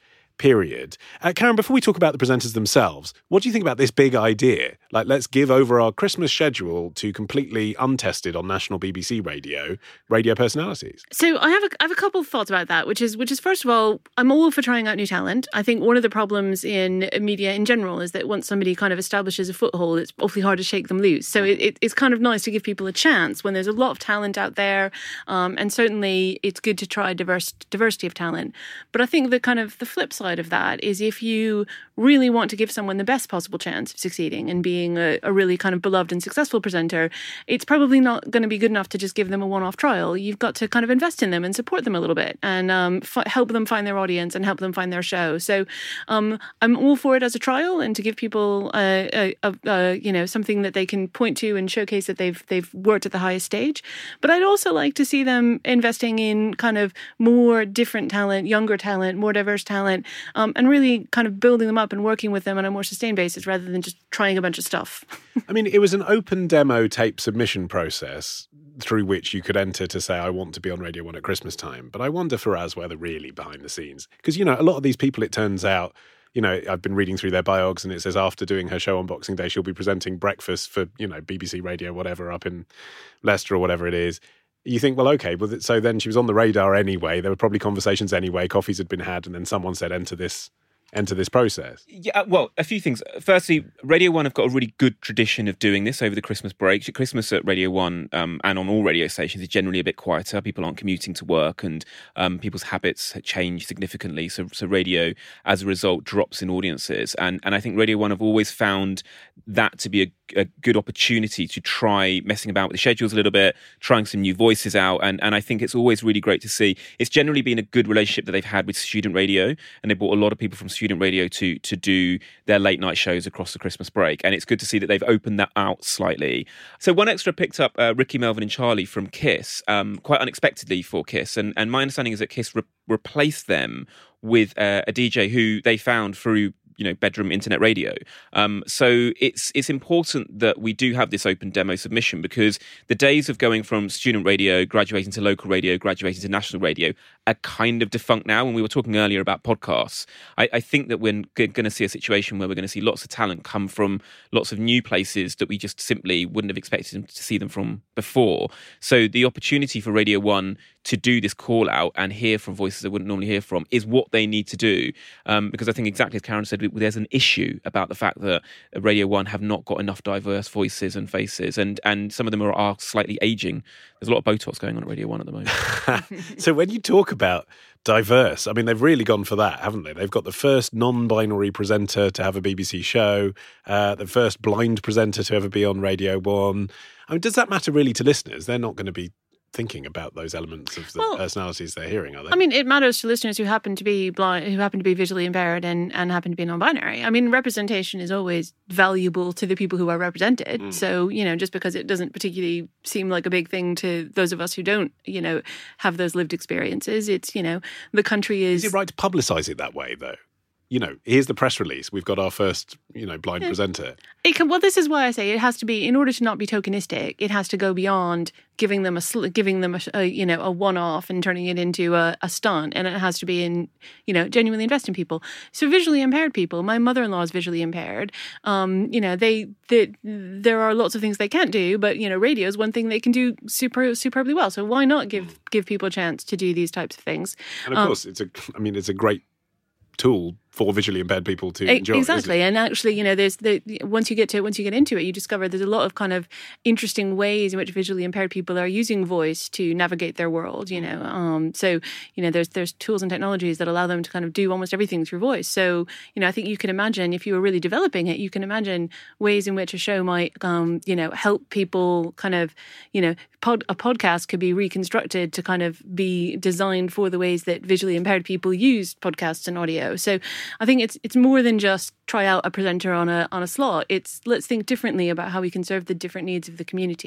Speaker 4: period. Uh, Karen, before we talk about the presenters themselves, what do you think about this big idea? Like, let's give over our Christmas schedule to completely untested on national B B C radio, radio personalities.
Speaker 6: So I have a, I have a couple of thoughts about that, which is, which is first of all, I'm all for trying out new talent. I think one of the problems in media in general is that once somebody kind of establishes a foothold, it's awfully hard to shake them loose. So it, it, it's kind of nice to give people a chance when there's a lot of talent out there. Um, and certainly it's good to try diverse, diversity of talent. But I think the kind of the flip side of that is if you really want to give someone the best possible chance of succeeding and being a, a really kind of beloved and successful presenter, it's probably not going to be good enough to just give them a one-off trial. You've got to kind of invest in them and support them a little bit and um, f- help them find their audience and help them find their show. So um, I'm all for it as a trial and to give people uh, a, a, a, you know, something that they can point to and showcase that they've they've worked at the highest stage. But I'd also like to see them investing in kind of more different talent, younger talent, more diverse talent, um, and really kind of building them up and working with them on a more sustained basis rather than just trying a bunch of stuff.
Speaker 4: I mean, it was an open demo tape submission process through which you could enter to say, I want to be on Radio one at Christmas time. But I wonder, Faraz, whether really behind the scenes. Because, you know, a lot of these people, it turns out, you know, I've been reading through their biogs and it says after doing her show on Boxing Day, she'll be presenting breakfast for, you know, B B C Radio, whatever, up in Leicester or whatever it is. You think, well, okay, well, so then she was on the radar anyway. There were probably conversations anyway. Coffees had been had, and then someone said, enter this enter this process.
Speaker 5: Yeah, well, a few things. Firstly, Radio one have got a really good tradition of doing this over the Christmas break. Christmas at Radio one um, and on all radio stations is generally a bit quieter. People aren't commuting to work and um, people's habits change significantly. So, so radio, as a result, drops in audiences. And, and I think Radio one have always found that to be a, a good opportunity to try messing about with the schedules a little bit, trying some new voices out. And, and I think it's always really great to see. It's generally been a good relationship that they've had with student radio, and they brought a lot of people from student radio to to do their late night shows across the Christmas break. And it's good to see that they've opened that out slightly. So one Extra picked up uh, Ricky, Melvin and Charlie from KISS, um, quite unexpectedly for KISS. And, and my understanding is that KISS re- replaced them with uh, a D J who they found through you know, bedroom internet radio. Um, so it's it's important that we do have this open demo submission, because the days of going from student radio, graduating to local radio, graduating to national radio are kind of defunct now. When we were talking earlier about podcasts, I, I think that we're going to see a situation where we're going to see lots of talent come from lots of new places that we just simply wouldn't have expected to see them from before. So the opportunity for Radio one to do this call out and hear from voices they wouldn't normally hear from is what they need to do. Um, because I think exactly as Karen said, there's an issue about the fact that Radio one have not got enough diverse voices and faces, and, and some of them are, are slightly aging. There's a lot of Botox going on at Radio one at the moment.
Speaker 4: So when you talk about diverse, I mean, they've really gone for that, haven't they? They've got the first non-binary presenter to have a B B C show, uh, the first blind presenter to ever be on Radio one. I mean, does that matter really to listeners? They're not going to be thinking about those elements of the well, personalities they're hearing, are they?
Speaker 6: I mean, it matters to listeners who happen to be blind, who happen to be visually impaired and, and happen to be non-binary. I mean, representation is always valuable to the people who are represented. Mm. So, you know, just because it doesn't particularly seem like a big thing to those of us who don't, you know, have those lived experiences, it's, you know, the country is...
Speaker 4: Is it right to publicise it that way, though? You know, here's the press release. We've got our first, you know, blind yeah. presenter.
Speaker 6: It can, well, this is why I say it has to be, in order to not be tokenistic, it has to go beyond giving them a, giving them a, a you know, a one-off and turning it into a, a stunt. And it has to be in, you know, genuinely invest in people. So visually impaired people, my mother-in-law is visually impaired. Um, you know, they, they, there are lots of things they can't do, but, you know, radio is one thing they can do super, superbly well. So why not give, give people a chance to do these types of things?
Speaker 4: And of um, course, it's a, I mean, it's a great tool for visually impaired people to enjoy.
Speaker 6: Exactly. And actually, you know, there's the once you get to once you get into it, you discover there's a lot of kind of interesting ways in which visually impaired people are using voice to navigate their world, you know. Um, so, you know, there's there's tools and technologies that allow them to kind of do almost everything through voice. So, you know, I think you can imagine, if you were really developing it, you can imagine ways in which a show might, um, you know, help people kind of, you know, pod, a podcast could be reconstructed to kind of be designed for the ways that visually impaired people use podcasts and audio. So I think it's it's more than just try out a presenter on a on a slot. It's let's think differently about how we can serve the different needs of the community.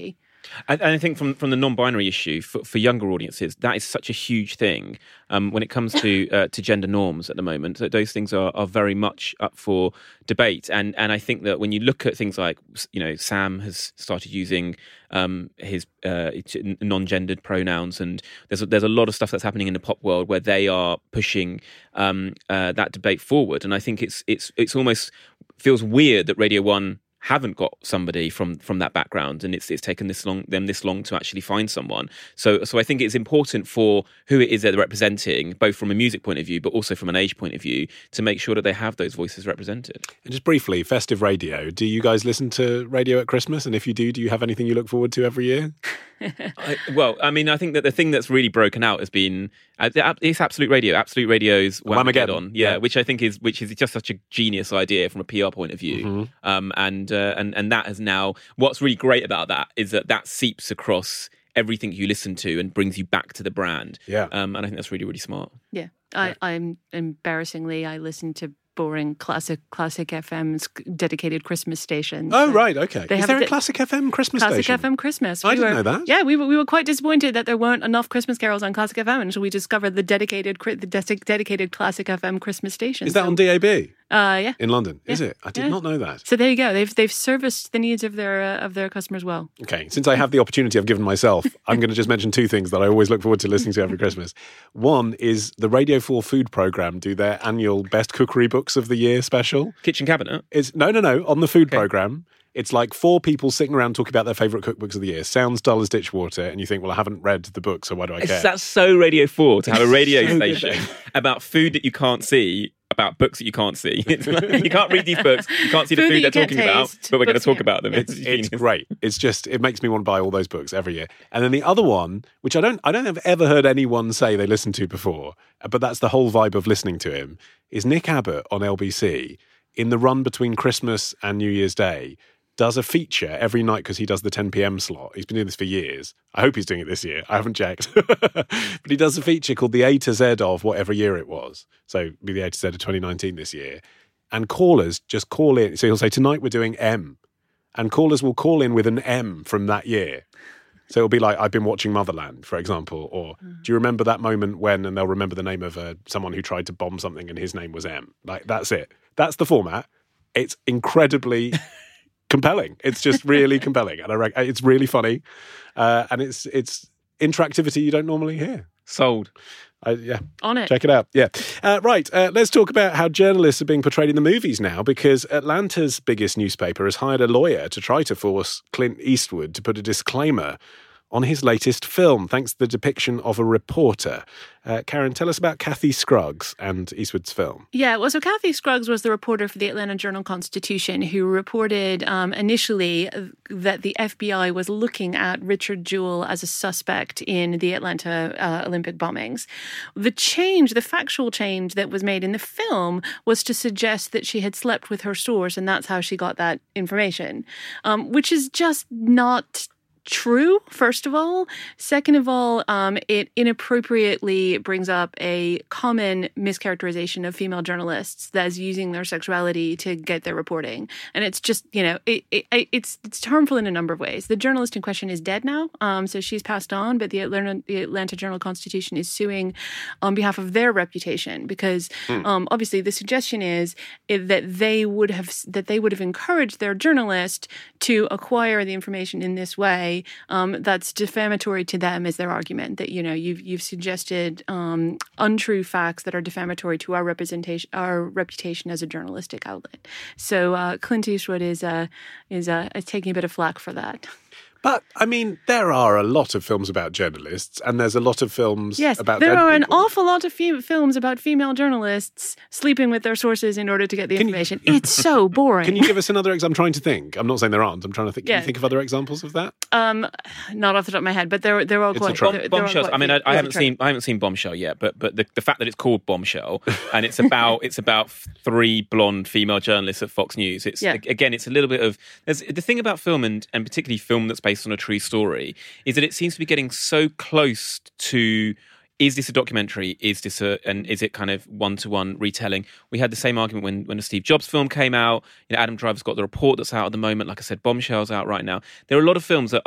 Speaker 5: And I think from, from the non-binary issue, for, for younger audiences, that is such a huge thing um, when it comes to uh, to gender norms at the moment. That those things are, are very much up for debate. And and I think that when you look at things like, you know, Sam has started using um, his uh, non-gendered pronouns, and there's a, there's a lot of stuff that's happening in the pop world where they are pushing um, uh, that debate forward. And I think it's it's it's almost feels weird that Radio One haven't got somebody from from that background, and it's it's taken this long them this long to actually find someone. So so I think it's important for who it is that they're representing, both from a music point of view, but also from an age point of view, to make sure that they have those voices represented.
Speaker 4: And just briefly, festive radio. Do you guys listen to radio at Christmas? And if you do, do you have anything you look forward to every year?
Speaker 5: I, well, I mean, I think that the thing that's really broken out has been uh, it's Absolute Radio. Absolute Radio's Whamageddon, yeah, yeah, which I think is which is just such a genius idea from a P R point of view. Mm-hmm. Um, and uh, and and that has now. What's really great about that is that that seeps across everything you listen to and brings you back to the brand.
Speaker 4: Yeah,
Speaker 5: um, and I think that's really really smart.
Speaker 6: Yeah, I, I'm embarrassingly I listen to boring classic classic F M's dedicated Christmas stations.
Speaker 4: Oh, right, okay.
Speaker 6: They
Speaker 4: Is
Speaker 6: have
Speaker 4: there a
Speaker 6: di-
Speaker 4: Classic F M Christmas
Speaker 6: Classic
Speaker 4: station?
Speaker 6: F M Christmas.
Speaker 4: I
Speaker 6: We
Speaker 4: didn't
Speaker 6: were,
Speaker 4: know that.
Speaker 6: Yeah, we were, we were quite disappointed that there weren't enough Christmas carols on Classic F M until we discovered the dedicated the de- dedicated Classic F M Christmas station.
Speaker 4: Is that
Speaker 6: so,
Speaker 4: on D A B?
Speaker 6: Uh, yeah.
Speaker 4: In London,
Speaker 6: yeah.
Speaker 4: is it? I did
Speaker 6: yeah.
Speaker 4: not know that.
Speaker 6: So there you go. They've they've serviced the needs of their uh, of their customers well.
Speaker 4: Okay, since I have the opportunity I've given myself, I'm going to just mention two things that I always look forward to listening to every Christmas. One is the Radio four Food Programme do their annual Best Cookery Books of the Year special.
Speaker 5: Kitchen Cabinet?
Speaker 4: It's no, no, no, on the food
Speaker 5: okay.
Speaker 4: programme. It's like four people sitting around talking about their favourite cookbooks of the year. Sounds dull as ditch water, and you think, well, I haven't read the book, so why do I care?
Speaker 5: That's so Radio four to have a radio
Speaker 4: So
Speaker 5: station about food that you can't see, about books that you can't see. It's like, you can't read these books, you can't see the
Speaker 6: Food
Speaker 5: food
Speaker 6: that
Speaker 5: they're
Speaker 6: you
Speaker 5: talking
Speaker 6: can't
Speaker 5: about,
Speaker 6: taste,
Speaker 5: but we're going to
Speaker 6: books,
Speaker 5: talk
Speaker 6: yeah.
Speaker 5: about them.
Speaker 4: It's,
Speaker 5: It's,
Speaker 4: it's
Speaker 5: genius.
Speaker 4: great. It's just, it makes me want to buy all those books every year. And then the other one, which I don't, I don't have ever heard anyone say they listened to before, but that's the whole vibe of listening to him, is Nick Abbott on L B C in the run between Christmas and New Year's Day. Does a feature every night because he does the ten p.m. slot. He's been doing this for years. I hope he's doing it this year. I haven't checked. But he does a feature called the A to Z of whatever year it was. So it'll be the A to Z of twenty nineteen this year. And callers just call in. So he'll say, tonight we're doing M. And callers will call in with an M from that year. So it'll be like, I've been watching Motherland, for example. Or mm. do you remember that moment when, and they'll remember the name of uh, someone who tried to bomb something and his name was M. Like, that's it. That's the format. It's incredibly... compelling. It's just really compelling, and I rec- it's really funny, uh, and it's it's interactivity you don't normally hear.
Speaker 5: Sold.
Speaker 4: I, yeah,
Speaker 6: On it.
Speaker 4: Check it out. Yeah, uh, right. Uh, let's talk about how journalists are being portrayed in the movies now, because Atlanta's biggest newspaper has hired a lawyer to try to force Clint Eastwood to put a disclaimer on his latest film, thanks to the depiction of a reporter. Uh, Karen, tell us about Kathy Scruggs and Eastwood's film.
Speaker 6: Yeah, well, so Kathy Scruggs was the reporter for the Atlanta Journal-Constitution who reported um, initially that the F B I was looking at Richard Jewell as a suspect in the Atlanta uh, Olympic bombings. The change, the factual change that was made in the film was to suggest that she had slept with her source, and that's how she got that information, um, which is just not true, first of all. Second of all, um, it inappropriately brings up a common mischaracterization of female journalists that's using their sexuality to get their reporting. And it's just, you know, it, it, it's it's harmful in a number of ways. The journalist in question is dead now, um, so she's passed on, but the Atlanta, the Atlanta Journal-Constitution is suing on behalf of their reputation because mm. um, obviously the suggestion is that they would have that they would have encouraged their journalist to acquire the information in this way. Um, that's defamatory to them, is their argument, that, you know, you've you've suggested um, untrue facts that are defamatory to our representation, our reputation as a journalistic outlet. So uh, Clint Eastwood is uh, is, uh, is taking a bit of flack for that.
Speaker 4: But, I mean, there are a lot of films about journalists, and there's a lot of films
Speaker 6: yes,
Speaker 4: about
Speaker 6: there
Speaker 4: dead
Speaker 6: are
Speaker 4: people.
Speaker 6: an awful lot of fe- films about female journalists sleeping with their sources in order to get the
Speaker 4: Can
Speaker 6: information.
Speaker 4: You,
Speaker 6: it's so boring.
Speaker 4: Can you give us another example? I'm trying to think. I'm not saying there aren't. I'm trying to think. Can
Speaker 6: Yeah.
Speaker 4: you think of other examples of that?
Speaker 6: Um, not off the top of my head, but they're they're all
Speaker 4: It's
Speaker 6: quite.
Speaker 4: a try.
Speaker 6: they're- they're all
Speaker 5: Bombshells.
Speaker 6: quite
Speaker 5: I mean, I,
Speaker 6: few.
Speaker 5: I
Speaker 6: Yeah,
Speaker 5: haven't
Speaker 6: try.
Speaker 5: seen I haven't seen Bombshell yet, but but the, the fact that it's called Bombshell and it's about it's about three blonde female journalists at Fox News. It's
Speaker 6: Yeah.
Speaker 5: again, it's a little bit of there's, the thing about film and and particularly film that's based on a true story is that it seems to be getting so close to. Is this a documentary? Is this a and is it kind of one to one retelling? We had the same argument when when the Steve Jobs film came out. You know, Adam Driver's got The Report that's out at the moment. Like I said, Bombshell's out right now. There are a lot of films that are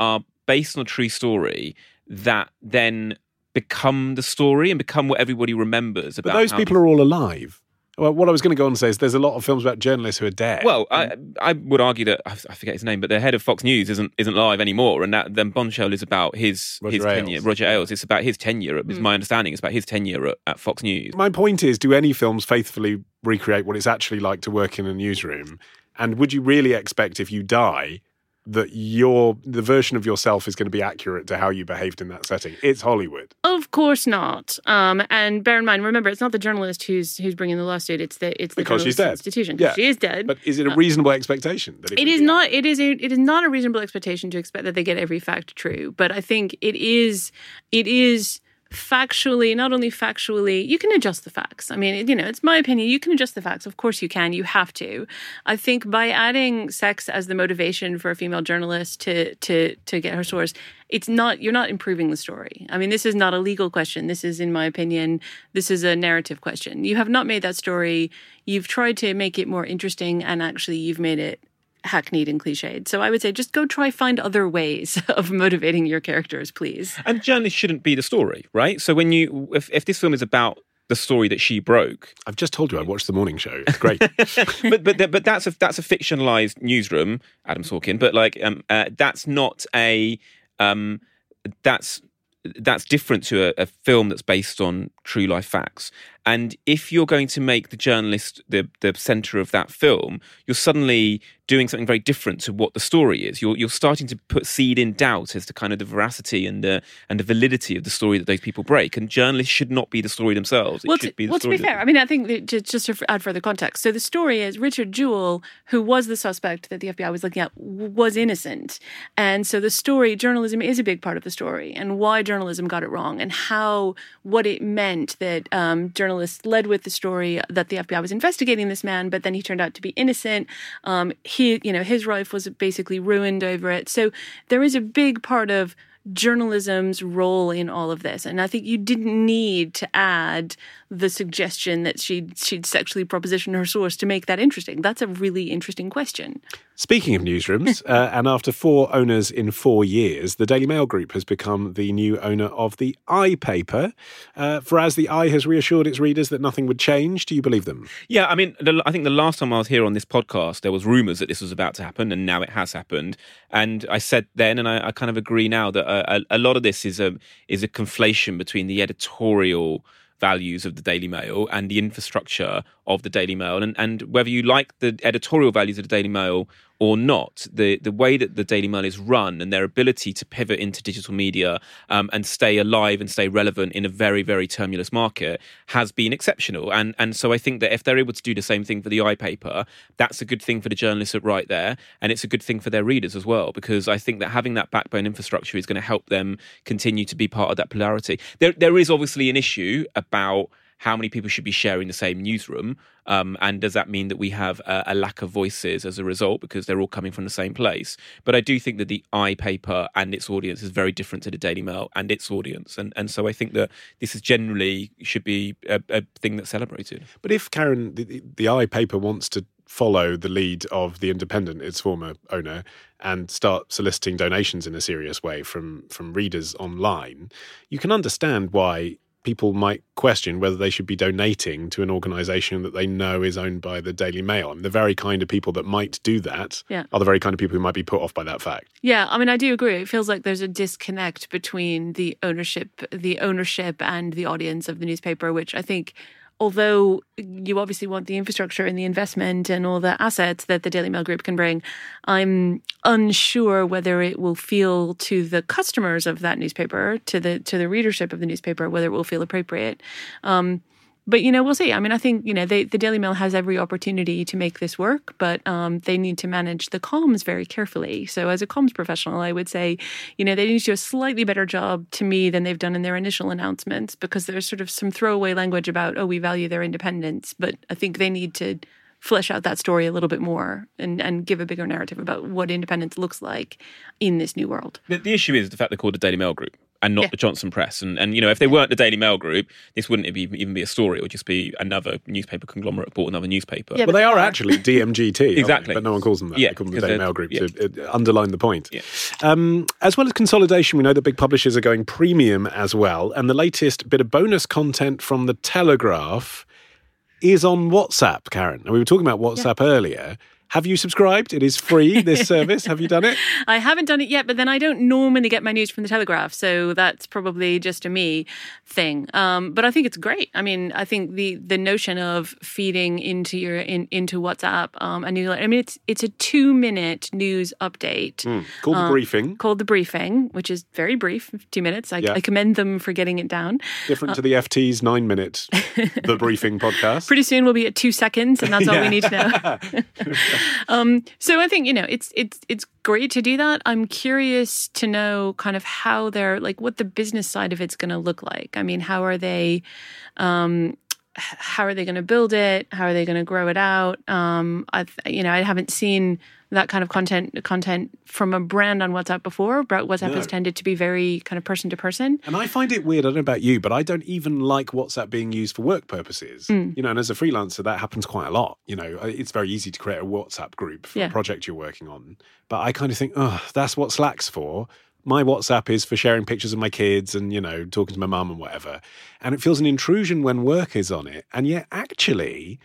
Speaker 5: based on a true story that then become the story and become what everybody remembers about.
Speaker 4: But those
Speaker 5: how
Speaker 4: people are all alive. Well, what I was going to go on and say is there's a lot of films about journalists who are dead.
Speaker 5: Well, I, I would argue that I forget his name, but the head of Fox News isn't isn't live anymore, and that then Bombshell is about his
Speaker 4: Roger
Speaker 5: his
Speaker 4: Ailes.
Speaker 5: tenure. Roger Ailes. It's about his tenure. Is my understanding. It's about his tenure at, at Fox News.
Speaker 4: My point is, do any films faithfully recreate what it's actually like to work in a newsroom? And would you really expect if you die that your the version of yourself is going to be accurate to how you behaved in that setting? It's Hollywood.
Speaker 6: Of course not. Um, and bear in mind, remember, it's not the journalist who's who's bringing the lawsuit. It's the it's the
Speaker 4: Because she's dead.
Speaker 6: institution.
Speaker 4: Yeah.
Speaker 6: She is dead.
Speaker 4: But is it a reasonable expectation? That it
Speaker 6: It
Speaker 4: would
Speaker 6: is
Speaker 4: be
Speaker 6: not. It is a. It is not a reasonable expectation to expect that they get every fact true. But I think it is. It is factually, not only factually, you can adjust the facts. I mean, you know, it's my opinion. You can adjust the facts. Of course, you can. You have to. I think by adding sex as the motivation for a female journalist to to to get her source, it's not. You're not improving the story. I mean, this is not a legal question. This is, in my opinion, this is a narrative question. You have not made that story. You've tried to make it more interesting, and actually, you've made it hackneyed and cliched. So I would say just go try find other ways of motivating your characters, please.
Speaker 5: And journalists shouldn't be the story, right? So when you, if, if this film is about the story that she broke,
Speaker 4: I've just told you I watched The Morning Show. It's great.
Speaker 5: but but but that's a that's a fictionalized newsroom, Adam Sorkin. But like um, uh, that's not a um, that's that's different to a, a film that's based on true life facts. And if you're going to make the journalist the the center of that film, you're suddenly doing something very different to what the story is. You're you're starting to put seed in doubt as to kind of the veracity and the and the validity of the story that those people break. And journalists should not be the story themselves. It
Speaker 6: well,
Speaker 5: should
Speaker 6: to,
Speaker 5: be the
Speaker 6: well, to
Speaker 5: story
Speaker 6: be
Speaker 5: that-
Speaker 6: fair, I mean, I think that just, just to add further context. So the story is Richard Jewell, who was the suspect that the F B I was looking at, was innocent. And so the story, journalism is a big part of the story, and why journalism got it wrong, and how, what it meant that um, journalists led with the story that the F B I was investigating this man, but then he turned out to be innocent. Um, he, you know, his life was basically ruined over it. So there is a big part of journalism's role in all of this. And I think you didn't need to add the suggestion that she'd, she'd sexually propositioned her source to make that interesting. That's a really interesting question.
Speaker 4: Speaking of newsrooms, uh, and after four owners in four years, the Daily Mail Group has become the new owner of the I paper. Uh, for as the I has reassured its readers that nothing would change, do you believe them?
Speaker 5: Yeah, I mean, the, I think the last time I was here on this podcast, there was rumours that this was about to happen, and now it has happened. And I said then, and I, I kind of agree now, that a, a lot of this is a is a conflation between the editorial values of the Daily Mail and the infrastructure of the Daily Mail. And, and whether you like the editorial values of the Daily Mail or not, the, the way that the Daily Mail is run and their ability to pivot into digital media um, and stay alive and stay relevant in a very, very tumultuous market has been exceptional. And and so I think that if they're able to do the same thing for the I paper, that's a good thing for the journalists that write there, and it's a good thing for their readers as well, because I think that having that backbone infrastructure is going to help them continue to be part of that polarity. There, there is obviously an issue about how many people should be sharing the same newsroom, um, and does that mean that we have a, a lack of voices as a result because they're all coming from the same place? But I do think that the I paper and its audience is very different to the Daily Mail and its audience, and and so I think that this is generally should be a, a thing that's celebrated.
Speaker 4: But if, Karen, the, the I paper wants to follow the lead of the Independent, its former owner, and start soliciting donations in a serious way from from readers online, you can understand why people might question whether they should be donating to an organisation that they know is owned by the Daily Mail. I mean, the very kind of people that might do that
Speaker 6: Yeah.
Speaker 4: are the very kind of people who might be put off by that fact.
Speaker 6: Yeah, I mean, I do agree. It feels like there's a disconnect between the ownership, the ownership and the audience of the newspaper, which I think, although you obviously want the infrastructure and the investment and all the assets that the Daily Mail Group can bring, I'm unsure whether it will feel to the customers of that newspaper, to the to the readership of the newspaper, whether it will feel appropriate. Um, But, you know, we'll see. I mean, I think, you know, they, the Daily Mail has every opportunity to make this work, but um, they need to manage the comms very carefully. So as a comms professional, I would say, you know, they need to do a slightly better job to me than they've done in their initial announcements, because there's sort of some throwaway language about, oh, we value their independence. But I think they need to flesh out that story a little bit more and, and give a bigger narrative about what independence looks like in this new world.
Speaker 5: The, the issue is the fact they're called the Daily Mail Group. and not
Speaker 6: Yeah.
Speaker 5: the Johnson Press. And, and you know, if they weren't the Daily Mail Group, this wouldn't be, even be a story. It would just be another newspaper conglomerate bought another newspaper.
Speaker 6: Yeah,
Speaker 4: Well, they are actually D M G T, aren't they?
Speaker 5: Exactly.
Speaker 4: But no one calls them that.
Speaker 5: Yeah,
Speaker 4: They call them the
Speaker 5: because
Speaker 4: Daily
Speaker 5: they're-
Speaker 4: Mail Group
Speaker 5: yeah.
Speaker 4: to uh, underline the point.
Speaker 5: Yeah.
Speaker 4: Um, as well as consolidation, we know that big publishers are going premium as well. And the latest bit of bonus content from The Telegraph is on WhatsApp, Karen. And we were talking about WhatsApp earlier. Have you subscribed? It is free, this service. Have you done it?
Speaker 6: I haven't done it yet, but then I don't normally get my news from the Telegraph, so that's probably just a me thing. Um, but I think it's great. I mean, I think the the notion of feeding into your in, into WhatsApp um, a newsletter. I mean, it's it's a two minute news update
Speaker 4: Mm, called The
Speaker 6: um,
Speaker 4: Briefing.
Speaker 6: called the briefing, which is very brief, two minutes. I,
Speaker 4: Yeah.
Speaker 6: I commend them for getting it down.
Speaker 4: Different to the F T's nine minute The Briefing podcast.
Speaker 6: Pretty soon we'll be at two seconds, and that's all we need to know. Um, so I think, you know, it's it's it's great to do that. I'm curious to know kind of how they're like what the business side of it's going to look like. I mean, how are they um how are they going to build it? How are they going to grow it out? Um, I you know, I haven't seen that kind of content content from a brand on WhatsApp before, but WhatsApp
Speaker 4: No.
Speaker 6: has tended to be very kind of person to person.
Speaker 4: And I find it weird, I don't know about you, but I don't even like WhatsApp being used for work purposes.
Speaker 6: Mm.
Speaker 4: You know, and as a freelancer, that happens quite a lot. You know, it's very easy to create a WhatsApp group for
Speaker 6: Yeah.
Speaker 4: a project you're working on. But I kind of think, oh, that's what Slack's for. My WhatsApp is for sharing pictures of my kids and, you know, talking to my mum and whatever. And it feels an intrusion when work is on it. And yet, actually,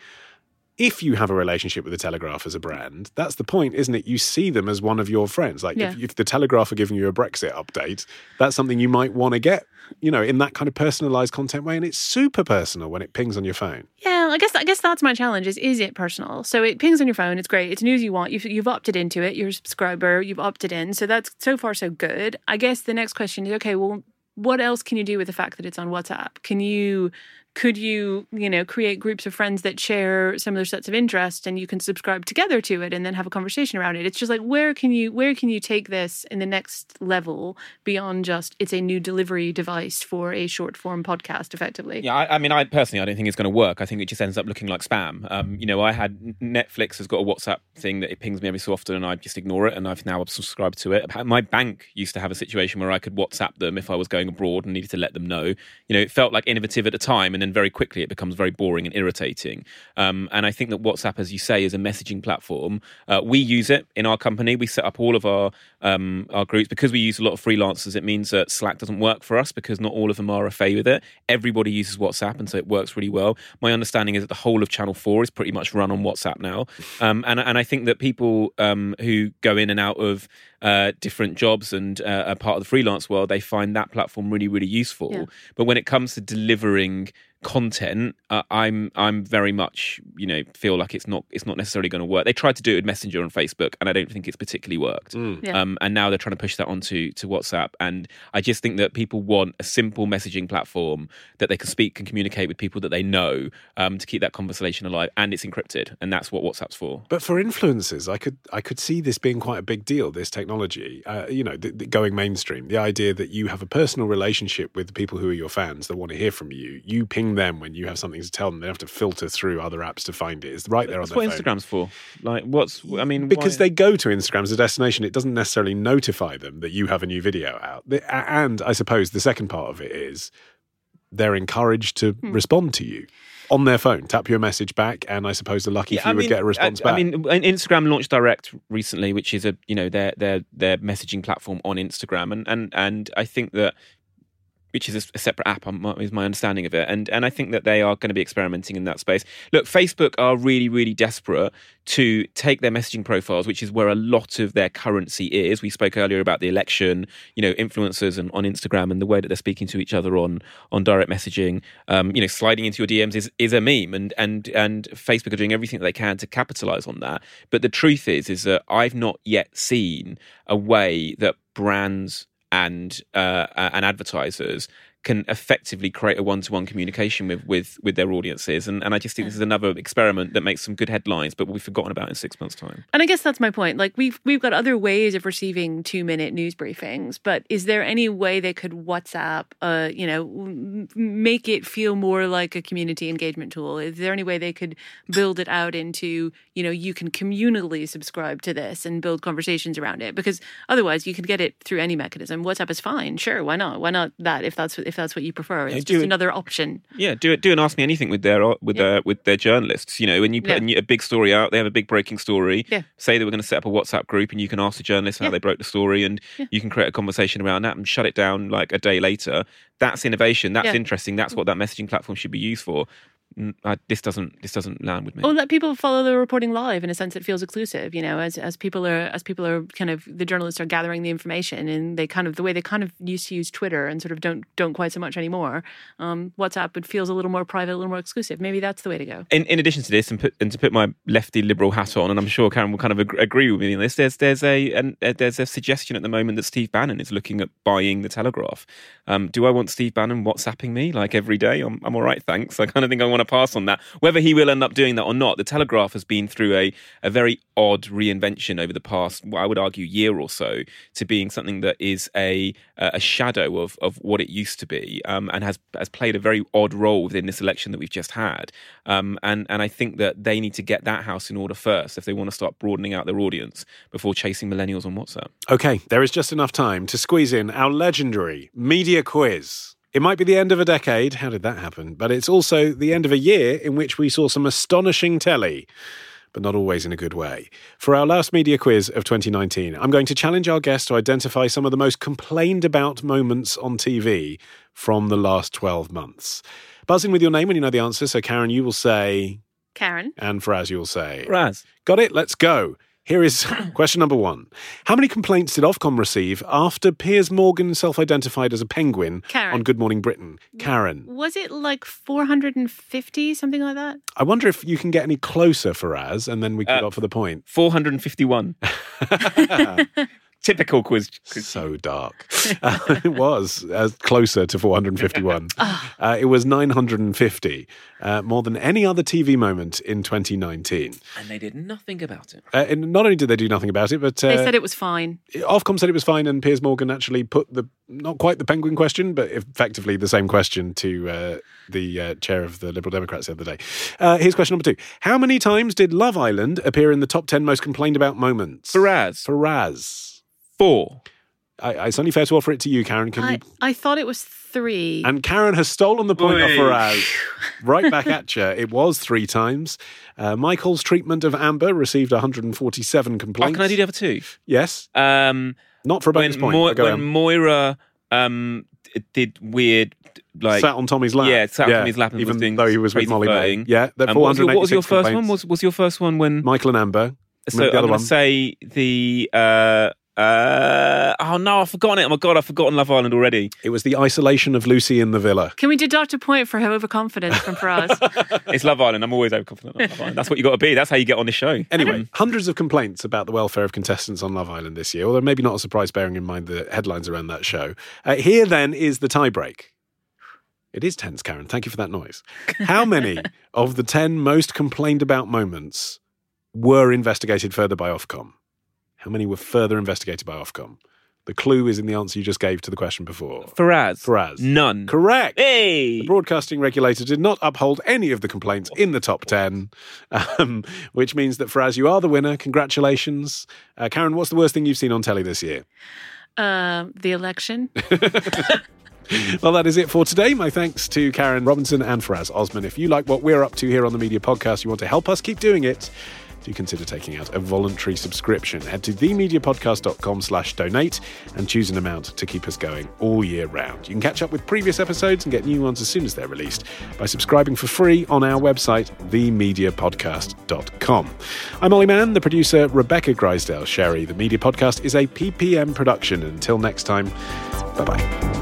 Speaker 4: if you have a relationship with the Telegraph as a brand, that's the point, isn't it? You see them as one of your friends. Like
Speaker 6: Yeah.
Speaker 4: if, if the Telegraph are giving you a Brexit update, that's something you might want to get, you know, in that kind of personalized content way. And it's super personal when it pings on your phone.
Speaker 6: Yeah, I guess I guess that's my challenge is is it personal? So it pings on your phone, it's great, it's news you want, you've, you've opted into it, you're a subscriber, you've opted in, so that's so far so good. I guess the next question is, okay, well, what else can you do with the fact that it's on WhatsApp? Can you, could you, you know, create groups of friends that share similar sets of interests and you can subscribe together to it and then have a conversation around it? It's just like, where can you, where can you take this in the next level beyond just it's a new delivery device for a short form podcast effectively?
Speaker 5: Yeah, I, I mean, I personally, I don't think it's going to work. I think it just ends up looking like spam. Um, you know, I had Netflix has got a WhatsApp thing that it pings me every so often, and I just ignore it. And I've now subscribed to it. My bank used to have a situation where I could WhatsApp them if I was going abroad and needed to let them know. You know, it felt like innovative at the time, and then very quickly it becomes very boring and irritating. Um, and I think that WhatsApp, as you say, is a messaging platform. Uh, we use it in our company. We set up all of our um, our groups because we use a lot of freelancers. It means that Slack doesn't work for us because not all of them are a fait with it. Everybody uses WhatsApp, and so it works really well. My understanding is that the whole of Channel four is pretty much run on WhatsApp now. Um, and, and I think that people um, who go in and out of uh, different jobs and uh, are part of the freelance world, they find that platform really, really useful.
Speaker 6: Yeah.
Speaker 5: But when it comes to delivering content, uh, I'm I'm very much, you know, feel like it's not it's not necessarily going to work. They tried to do it with Messenger on Facebook, and I don't think it's particularly worked.
Speaker 6: Yeah.
Speaker 5: Um, and now they're trying to push that onto to WhatsApp. And I just think that people want a simple messaging platform that they can speak and communicate with people that they know um, to keep that conversation alive. And it's encrypted, and that's what WhatsApp's for.
Speaker 4: But for influencers, I could I could see this being quite a big deal, this technology, uh, you know, th- th- going mainstream. The idea that you have a personal relationship with the people who are your fans that want to hear from you. You ping them when you have something to tell them. They don't have to filter through other apps to find it. It's right there
Speaker 5: That's
Speaker 4: on their
Speaker 5: what
Speaker 4: phone.
Speaker 5: Instagram's for. Like, what's I mean,
Speaker 4: Because
Speaker 5: why-
Speaker 4: they go to Instagram as a destination, it doesn't necessarily notify them that you have a new video out. The- a- And I suppose the second part of it is they're encouraged to
Speaker 6: Hmm.
Speaker 4: respond to you on their phone, tap your message back, and I suppose the lucky
Speaker 5: Yeah,
Speaker 4: few
Speaker 5: I
Speaker 4: would
Speaker 5: mean,
Speaker 4: get a response
Speaker 5: I,
Speaker 4: back.
Speaker 5: I mean, Instagram launched Direct recently, which is a you know their their their messaging platform on Instagram, and and and I think that. Which is a separate app, is my understanding of it. And and I think that they are going to be experimenting in that space. Look, Facebook are really, really desperate to take their messaging profiles, which is where a lot of their currency is. We spoke earlier about the election, you know, influencers and on Instagram and the way that they're speaking to each other on on direct messaging. Um, you know, sliding into your D Ms is, is a meme, and and and Facebook are doing everything that they can to capitalize on that. But the truth is, is that I've not yet seen a way that brands and uh, and advertisers can effectively create a one-to-one communication with with, with their audiences. And, and I just think this is another experiment that makes some good headlines, but will be forgotten about in six months' time.
Speaker 6: And I guess that's my point. Like we've we've got other ways of receiving two-minute news briefings, but is there any way they could WhatsApp, uh, you know, make it feel more like a community engagement tool? Is there any way they could build it out into, you know, you can communally subscribe to this and build conversations around it? Because otherwise you can get it through any mechanism. WhatsApp is fine. Sure, why not? Why not that if that's if that's what you prefer? It's
Speaker 5: Yeah,
Speaker 6: just
Speaker 5: do it.
Speaker 6: another option.
Speaker 5: Yeah, do it. Do an Ask Me Anything with their with
Speaker 6: Yeah.
Speaker 5: their with their journalists. You know, when you put
Speaker 6: Yeah.
Speaker 5: a, a big story out, they have a big breaking story.
Speaker 6: Yeah.
Speaker 5: Say that we're going to set up a WhatsApp group, and you can ask the journalists how
Speaker 6: Yeah.
Speaker 5: they broke the story, and
Speaker 6: Yeah.
Speaker 5: you can create a conversation around that and shut it down like a day later. That's innovation. That's
Speaker 6: Yeah.
Speaker 5: interesting. That's what that messaging platform should be used for. Mm, I, this doesn't this doesn't land with me.
Speaker 6: Or let people follow the reporting live in a sense that feels exclusive, you know, as as people are as people are kind of the journalists are gathering the information and they kind of the way they kind of used to use Twitter and sort of don't don't quite so much anymore. Um, WhatsApp it feels a little more private, a little more exclusive. Maybe that's the way to go.
Speaker 5: In, in addition to this, and, put, and to put my lefty liberal hat on, and I'm sure Karen will kind of ag- agree with me on this. There's there's a an, uh, there's a suggestion at the moment that Steve Bannon is looking at buying the Telegraph. Um, do I want Steve Bannon WhatsApping me like every day? I'm I'm all right, thanks. I kind of think I want to pass on that. Whether he will end up doing that or not, the Telegraph has been through a a very odd reinvention over the past, well, I would argue, year or so, to being something that is a a shadow of of what it used to be, um, and has has played a very odd role within this election that we've just had. Um, and and I think that they need to get that house in order first if they want to start broadening out their audience before chasing millennials on WhatsApp.
Speaker 4: Okay, there is just enough time to squeeze in our legendary media quiz. It might be the end of a decade. How did that happen? But it's also the end of a year in which we saw some astonishing telly, but not always in a good way. For our last media quiz of twenty nineteen, I'm going to challenge our guests to identify some of the most complained about moments on T V from the last twelve months. Buzz in with your name when you know the answer. So, Karen, you will say...
Speaker 6: Karen.
Speaker 4: And Faraz, you will say...
Speaker 5: Raz.
Speaker 4: Got it? Let's go. Here is question number one. How many complaints did Ofcom receive after Piers Morgan self-identified as a penguin
Speaker 6: Karen.
Speaker 4: on Good Morning Britain? Karen.
Speaker 6: Was it like four hundred fifty, something like that?
Speaker 4: I wonder if you can get any closer, Faraz, and then we can
Speaker 5: Uh,
Speaker 4: go for the point.
Speaker 5: four hundred fifty-one. Typical quiz.
Speaker 4: So dark. Uh, it was uh, closer to four hundred fifty-one. uh, it was nine hundred fifty, uh, more than any other T V moment in twenty nineteen.
Speaker 5: And they did nothing about it.
Speaker 4: Uh, and not only did they do nothing about it, but uh,
Speaker 6: They said it was fine.
Speaker 4: Ofcom said it was fine, and Piers Morgan actually put the, not quite the penguin question, but effectively the same question to uh, the uh, chair of the Liberal Democrats the other day. Uh, here's question number two. How many times did Love Island appear in the top ten most complained about moments?
Speaker 5: Faraz.
Speaker 4: Faraz.
Speaker 5: Four.
Speaker 4: I, it's only fair to offer it to you, Karen. Can
Speaker 6: I,
Speaker 4: you?
Speaker 6: I thought it was three.
Speaker 4: And Karen has stolen the point off
Speaker 5: Oi.
Speaker 4: Faraz. Right back at you. It was three times. Uh, Michael's treatment of Amber received one hundred forty-seven
Speaker 5: Oh,
Speaker 4: complaints.
Speaker 5: can I do the other two?
Speaker 4: Yes.
Speaker 5: Um,
Speaker 4: Not for a bonus
Speaker 5: when
Speaker 4: point.
Speaker 5: Moi-
Speaker 4: but go
Speaker 5: when
Speaker 4: on.
Speaker 5: Moira um, d- did weird, like
Speaker 4: sat on Tommy's lap.
Speaker 5: Yeah, sat on Tommy's lap and
Speaker 4: even
Speaker 5: was doing
Speaker 4: though he was with
Speaker 5: crazy
Speaker 4: Molly May.
Speaker 5: flirting.
Speaker 4: Yeah, that
Speaker 5: Um, what, was your, what was your
Speaker 4: four hundred eighty-six
Speaker 5: first one?
Speaker 4: complaints.
Speaker 5: Was was your first one when?
Speaker 4: Michael and Amber.
Speaker 5: So
Speaker 4: the
Speaker 5: I'm
Speaker 4: other
Speaker 5: going
Speaker 4: one.
Speaker 5: to say the. Uh, uh, oh no, I've forgotten it. Oh my god, I've forgotten Love Island already.
Speaker 4: It was the isolation of Lucy in the villa.
Speaker 6: Can we deduct a point for her overconfidence from Faraz?
Speaker 5: It's Love Island. I'm always overconfident on Love Island. That's what you got to be. That's how you get on the show.
Speaker 4: Anyway, hundreds of complaints about the welfare of contestants on Love Island this year, although maybe not a surprise bearing in mind the headlines around that show. Uh, here then is the tiebreak. It is tense, Karen. Thank you for that noise. How many of the ten most complained about moments were investigated further by Ofcom? How many were further investigated by Ofcom? The clue is in the answer you just gave to the question before.
Speaker 5: Faraz.
Speaker 4: Faraz.
Speaker 5: None.
Speaker 4: Correct.
Speaker 5: Hey.
Speaker 4: The broadcasting regulator did not uphold any of the complaints in the top ten, um, which means that, Faraz, you are the winner. Congratulations. Uh, Karen, what's the worst thing you've seen on telly this year?
Speaker 6: Uh, the election.
Speaker 4: Well, that is it for today. My thanks to Karen Robinson and Faraz Osman. If you like what we're up to here on the Media Podcast, you want to help us keep doing it, do consider taking out a voluntary subscription. Head to themediapodcast.com slash donate and choose an amount to keep us going all year round. You can catch up with previous episodes and get new ones as soon as they're released by subscribing for free on our website, the media podcast dot com. I'm Ollie Mann, the producer, Rebecca Grisdale Sherry. The Media Podcast is a P P M production. Until next time, bye-bye.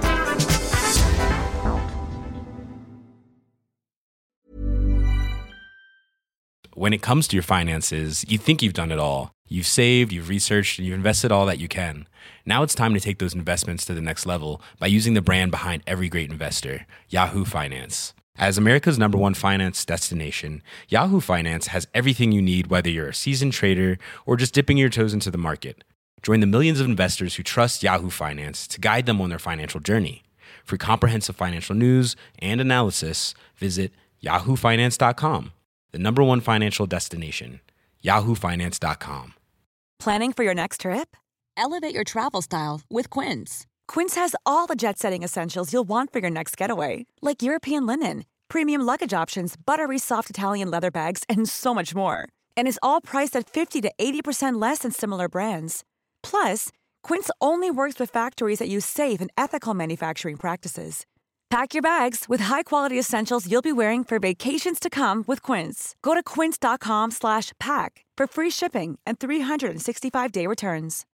Speaker 9: When it comes to your finances, you think you've done it all. You've saved, you've researched, and you've invested all that you can. Now it's time to take those investments to the next level by using the brand behind every great investor, Yahoo Finance. As America's number one finance destination, Yahoo Finance has everything you need, whether you're a seasoned trader or just dipping your toes into the market. Join the millions of investors who trust Yahoo Finance to guide them on their financial journey. For comprehensive financial news and analysis, visit yahoo finance dot com, the number one financial destination, yahoo finance dot com.
Speaker 10: Planning for your next trip?
Speaker 11: Elevate your travel style with Quince.
Speaker 10: Quince has all the jet-setting essentials you'll want for your next getaway, like European linen, premium luggage options, buttery soft Italian leather bags, and so much more. And is all priced at fifty to eighty percent less than similar brands. Plus, Quince only works with factories that use safe and ethical manufacturing practices. Pack your bags with high-quality essentials you'll be wearing for vacations to come with Quince. Go to quince dot com slash pack for free shipping and three hundred sixty-five day returns.